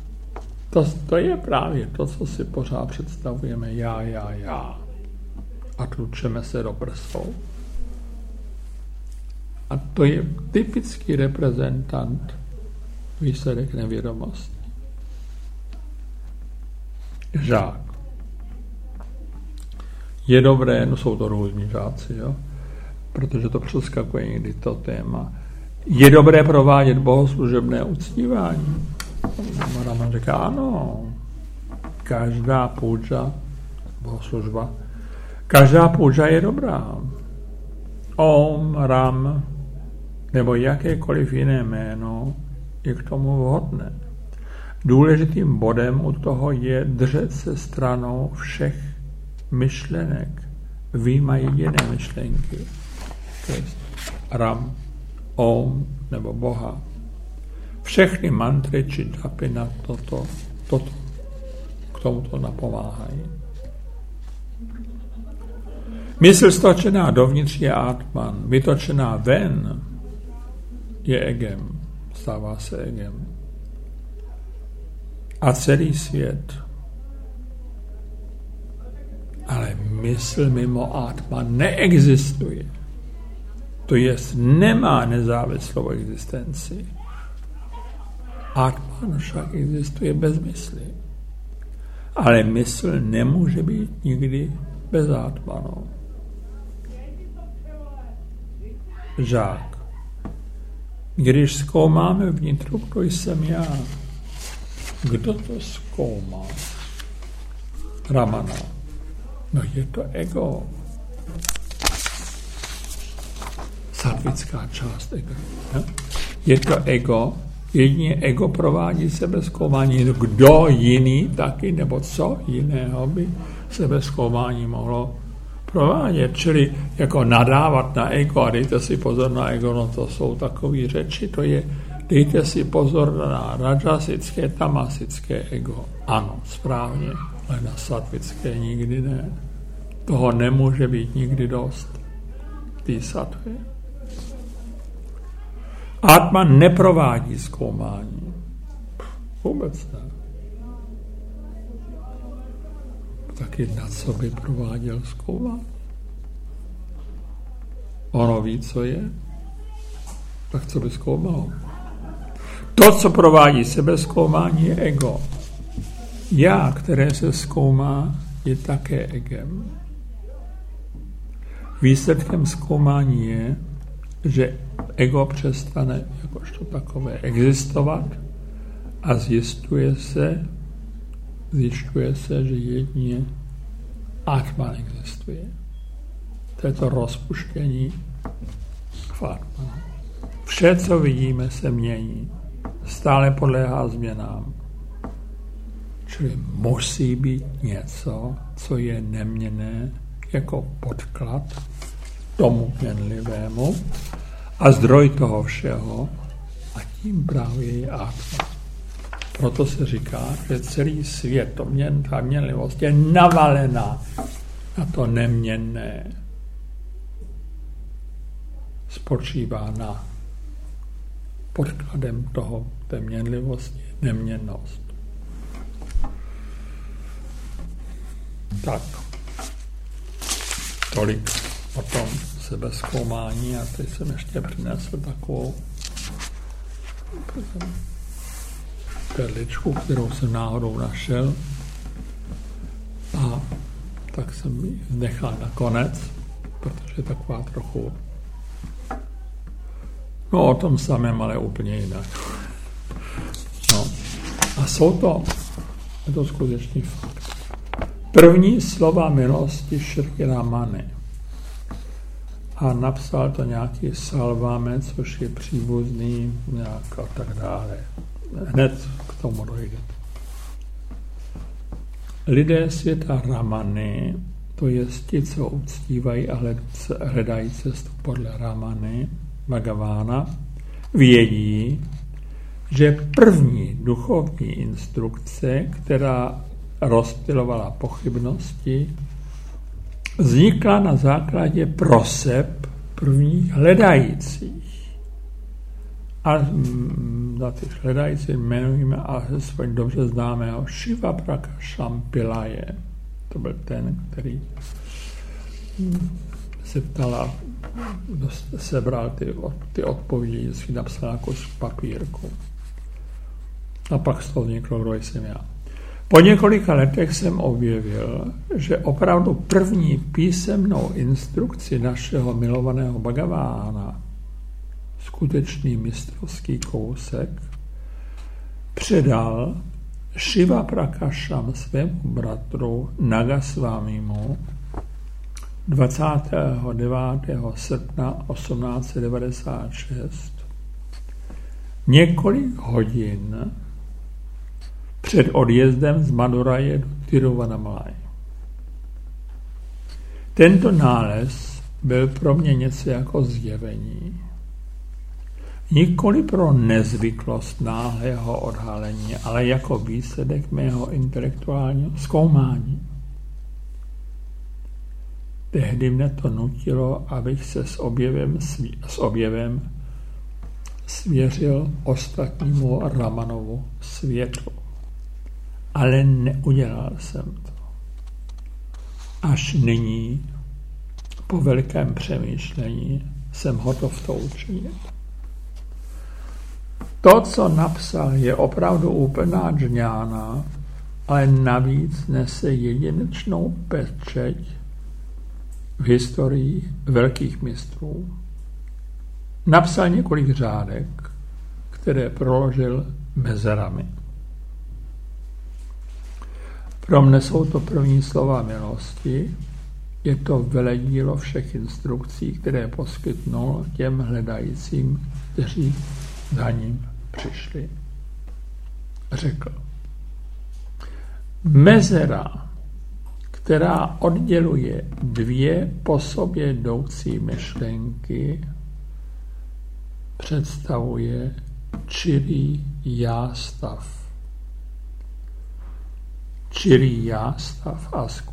To je právě to, co si pořád představujeme já. a tlučeme se do prsou. A to je typický reprezentant výsledek nevědomosti. Žák. Je dobré, no jsou to různí žáci, jo? Protože to přeskakuje někdy to téma. Je dobré provádět bohoslužebné uctívání? Raman říká, ano, každá půdža, bohoslužba, každá půdža je dobrá. Om, Ram, nebo jakékoliv jiné jméno je k tomu vhodné. Důležitým bodem u toho je držet se stranou všech myšlenek, vyjma jediné myšlenky, to je Ram, Om nebo Boha. Všechny mantry či džapy na toto k tomuto napomáhají. Mysl stočená dovnitř je Atman, vytočená ven je egem, stává se egem. A celý svět. Ale mysl mimo Atman neexistuje. To jest nemá nezávislou existenci. Atman však existuje bez mysli. Ale mysl nemůže být nikdy bez Atmanu. Žák. Když zkoumáme vnitru, kdo jsem já, kdo to zkoumá? Ramana. No je to ego. Sattvická část ega. Ne? Je to ego. Jedině ego provádí sebezkoumání. Kdo jiný taky, nebo co jiného by sebezkoumání mohlo provádět. Čili jako nadávat na ego a dejte si pozor na ego, no to jsou takové řeči, to je dejte si pozor na rajasické, tamasické ego. Ano, správně, ale na sattvické nikdy ne. Toho nemůže být nikdy dost. Ty sattvy. Atman neprovádí zkoumání. Vůbec ne. Taky na co by prováděl zkoumání? Ono ví, co je, tak co by zkoumal? To, co provádí sebezkoumání, je ego. Já, které se zkoumá, je také egem. Výsledkem zkoumání je, že ego přestane jakožto takové existovat a zjišťuje se, že jedině Atman existuje. To je to rozpuštění v Atmanu. Vše, co vidíme, se mění. Stále podléhá změnám. Čili musí být něco, co je neměnné, jako podklad tomu měnlivému a zdroj toho všeho a tím právě je Atman. Proto se říká, že celý svět, ta měnlivost je navalená na to neměnné. Spočívá na podkladem toho, té měnlivosti, neměnnost. Tak, tolik o tom sebezkoumání a teď jsem ještě přinesl takovou perličku, kterou jsem náhodou našel a tak jsem ji nechal na konec, protože je taková trochu o tom samém, ale úplně jinak. No. A je to skutečný fakt. První slova milosti Šri Ramany. A napsal to nějaký Salvame, což je příbuzný nějak a tak dále. Hned k tomu dojde. Lidé světa Ramany, to je ti, co uctívají a hledají cestu podle Ramany, Bhagavána, vědí, že první duchovní instrukce, která rozptylovala pochybnosti, vznikla na základě proseb prvních hledajících. A za ty hledající jmenujeme alespoň dobře známého Shiva Prakasham Pillaje. To byl ten, který se ptala, sebral ty odpovědi, si napsal jako papírku. A pak z toho vzniklo, kdo jsem já. Po několika letech jsem objevil, že opravdu první písemnou instrukci našeho milovaného Bhagavána, skutečný mistrovský kousek, předal Shiva Prakasham svému bratru Nagasvámimu 29. srpna 1896 několik hodin před odjezdem z Maduraje do Tiruvannamalai. Tento nález byl pro mě něco jako zjevení. Nikoli pro nezvyklost náhlého odhalení, ale jako výsledek mého intelektuálního zkoumání. Tehdy mne to nutilo, abych se s objevem svěřil ostatnímu Ramanovu světu. Ale neudělal jsem to. Až nyní, po velkém přemýšlení, jsem hotov to učinit. To, co napsal, je opravdu úplná džňána, ale navíc nese jedinečnou pečeť v historii velkých mistrů. Napsal několik řádek, které proložil mezerami. Pro mne jsou to první slova milosti, je to veledílo všech instrukcí, které poskytnul těm hledajícím, kteří za ním přišli. Řekl, mezera, která odděluje dvě po sobě jdoucí myšlenky, představuje čirý jástav. Čirý jástav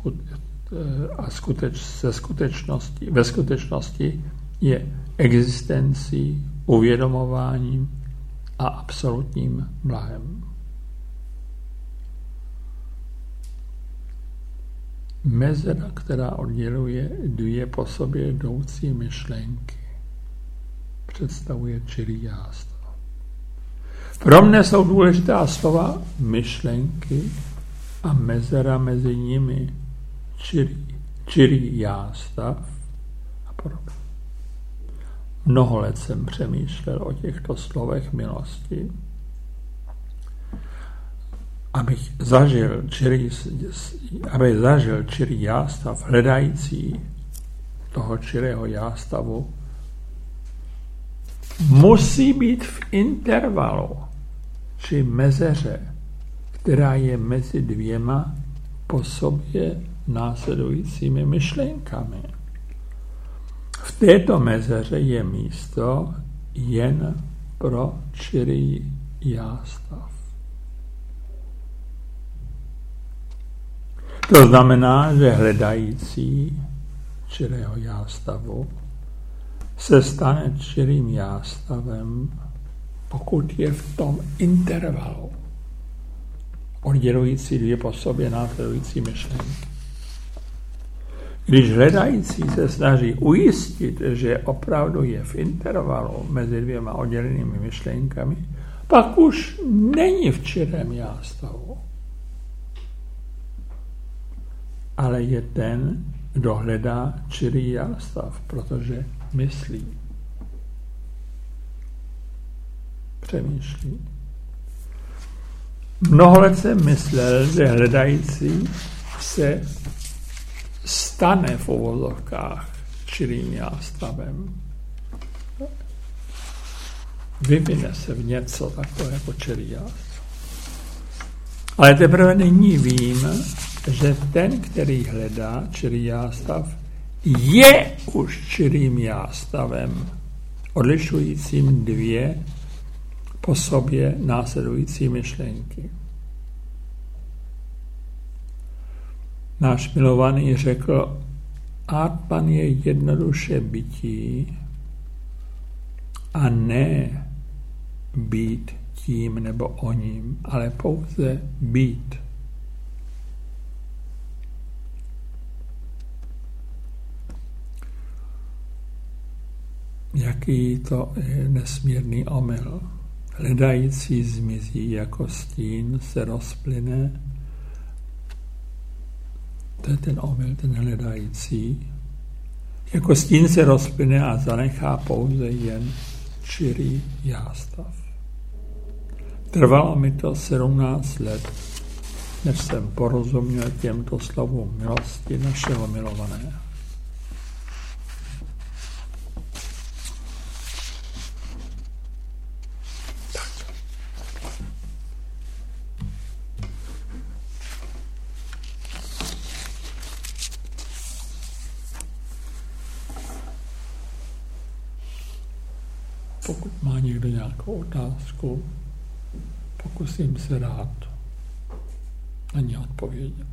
ve skutečnosti je existencí, uvědomováním a absolutním blahem. Mezera, která odděluje dvě po sobě jdoucí myšlenky, představuje čirý jástav. Pro mne jsou důležitá slova myšlenky a mezera mezi nimi, čirý jástav a podobně. Mnoho let jsem přemýšlel o těchto slovech milosti, abych zažil čirý jástav, hledající toho čirého jástavu, musí být v intervalu či mezeře, která je mezi dvěma po sobě následujícími myšlenkami. V této mezeře je místo jen pro čirý jástav. To znamená, že hledající čirého jástavu se stane čirým jástavem, pokud je v tom intervalu oddělující dvě po sobě následující myšlenky. Když hledající se snaží ujistit, že opravdu je v intervalu mezi dvěma oddělenými myšlenkami, pak už není v čirém jástavu. Ale je ten, kdo hledá čirý jástav, protože myslí, přemýšlí. Mnoho let jsem myslel, že hledající se stane v uvozovkách čirým jástavem. Vyvine se v něco takové jako čirý jástav. Ale teprve nyní vím, že ten, který hledá čirý jástav, je už čirým jástavem, odlišujícím dvě po sobě následující myšlenky. Náš milovaný řekl, Atman je jednoduše bytí a ne být tím nebo oním, ale pouze být. jaký to je nesmírný omyl. Hledající zmizí, jako stín se rozplyne. To je ten omyl, ten hledající. Jako stín se rozplyne a zanechá pouze jen čirý jástav. Trvalo mi to 17 let, než jsem porozuměl těmto slovům milosti našeho milovaného. Pokud má někdo nějakou otázku, pokusím se rád na ní odpovědět.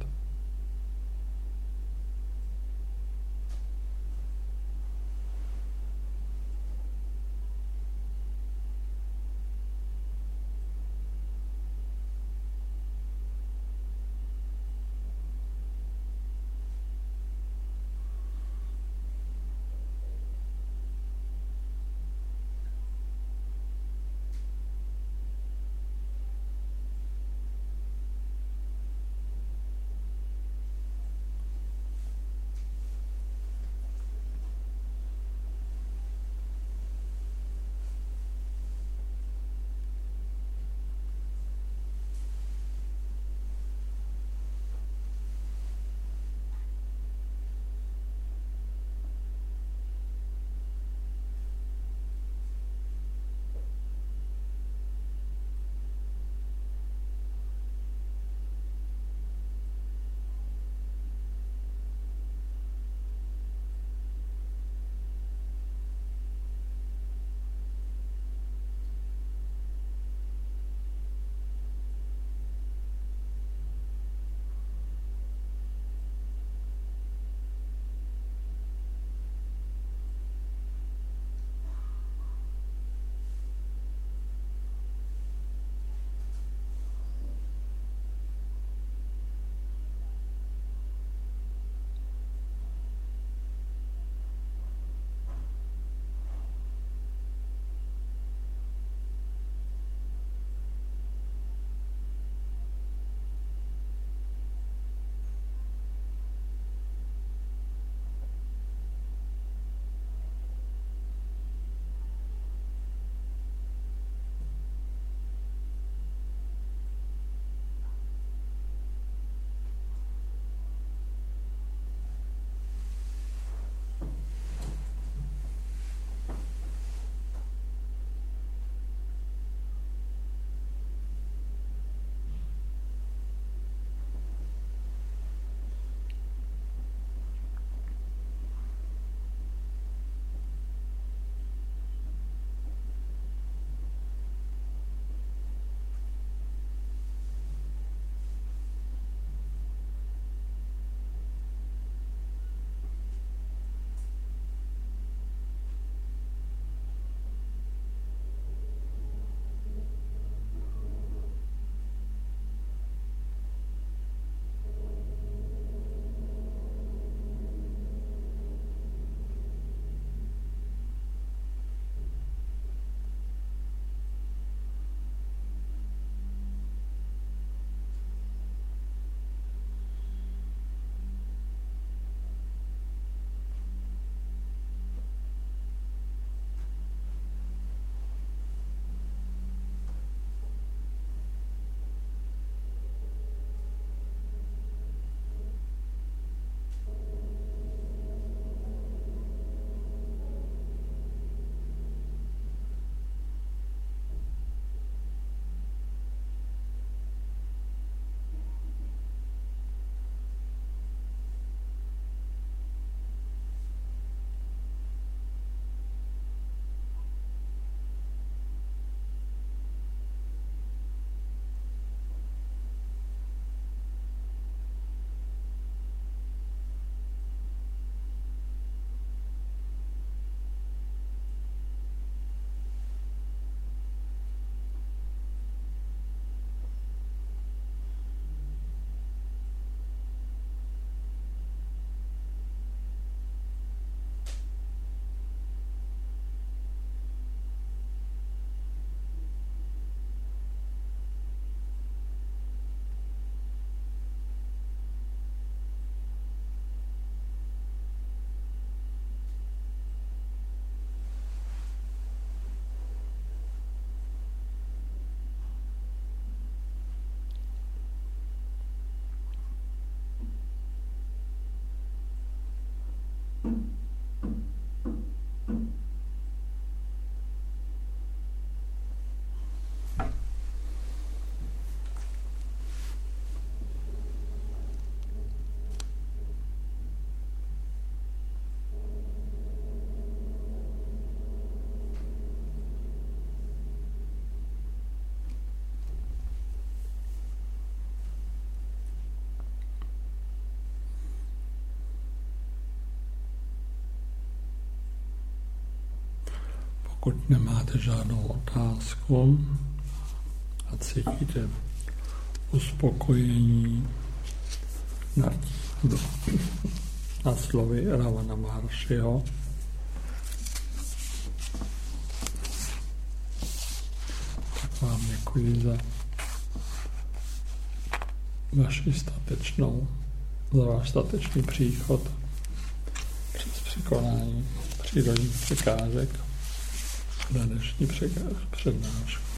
Pokud nemáte žádnou otázku a cítíte uspokojení na slovy Ramana Maharshiho, tak vám děkuji za váš statečný příchod přes překonání přírodních překážek na dnešní přednášku.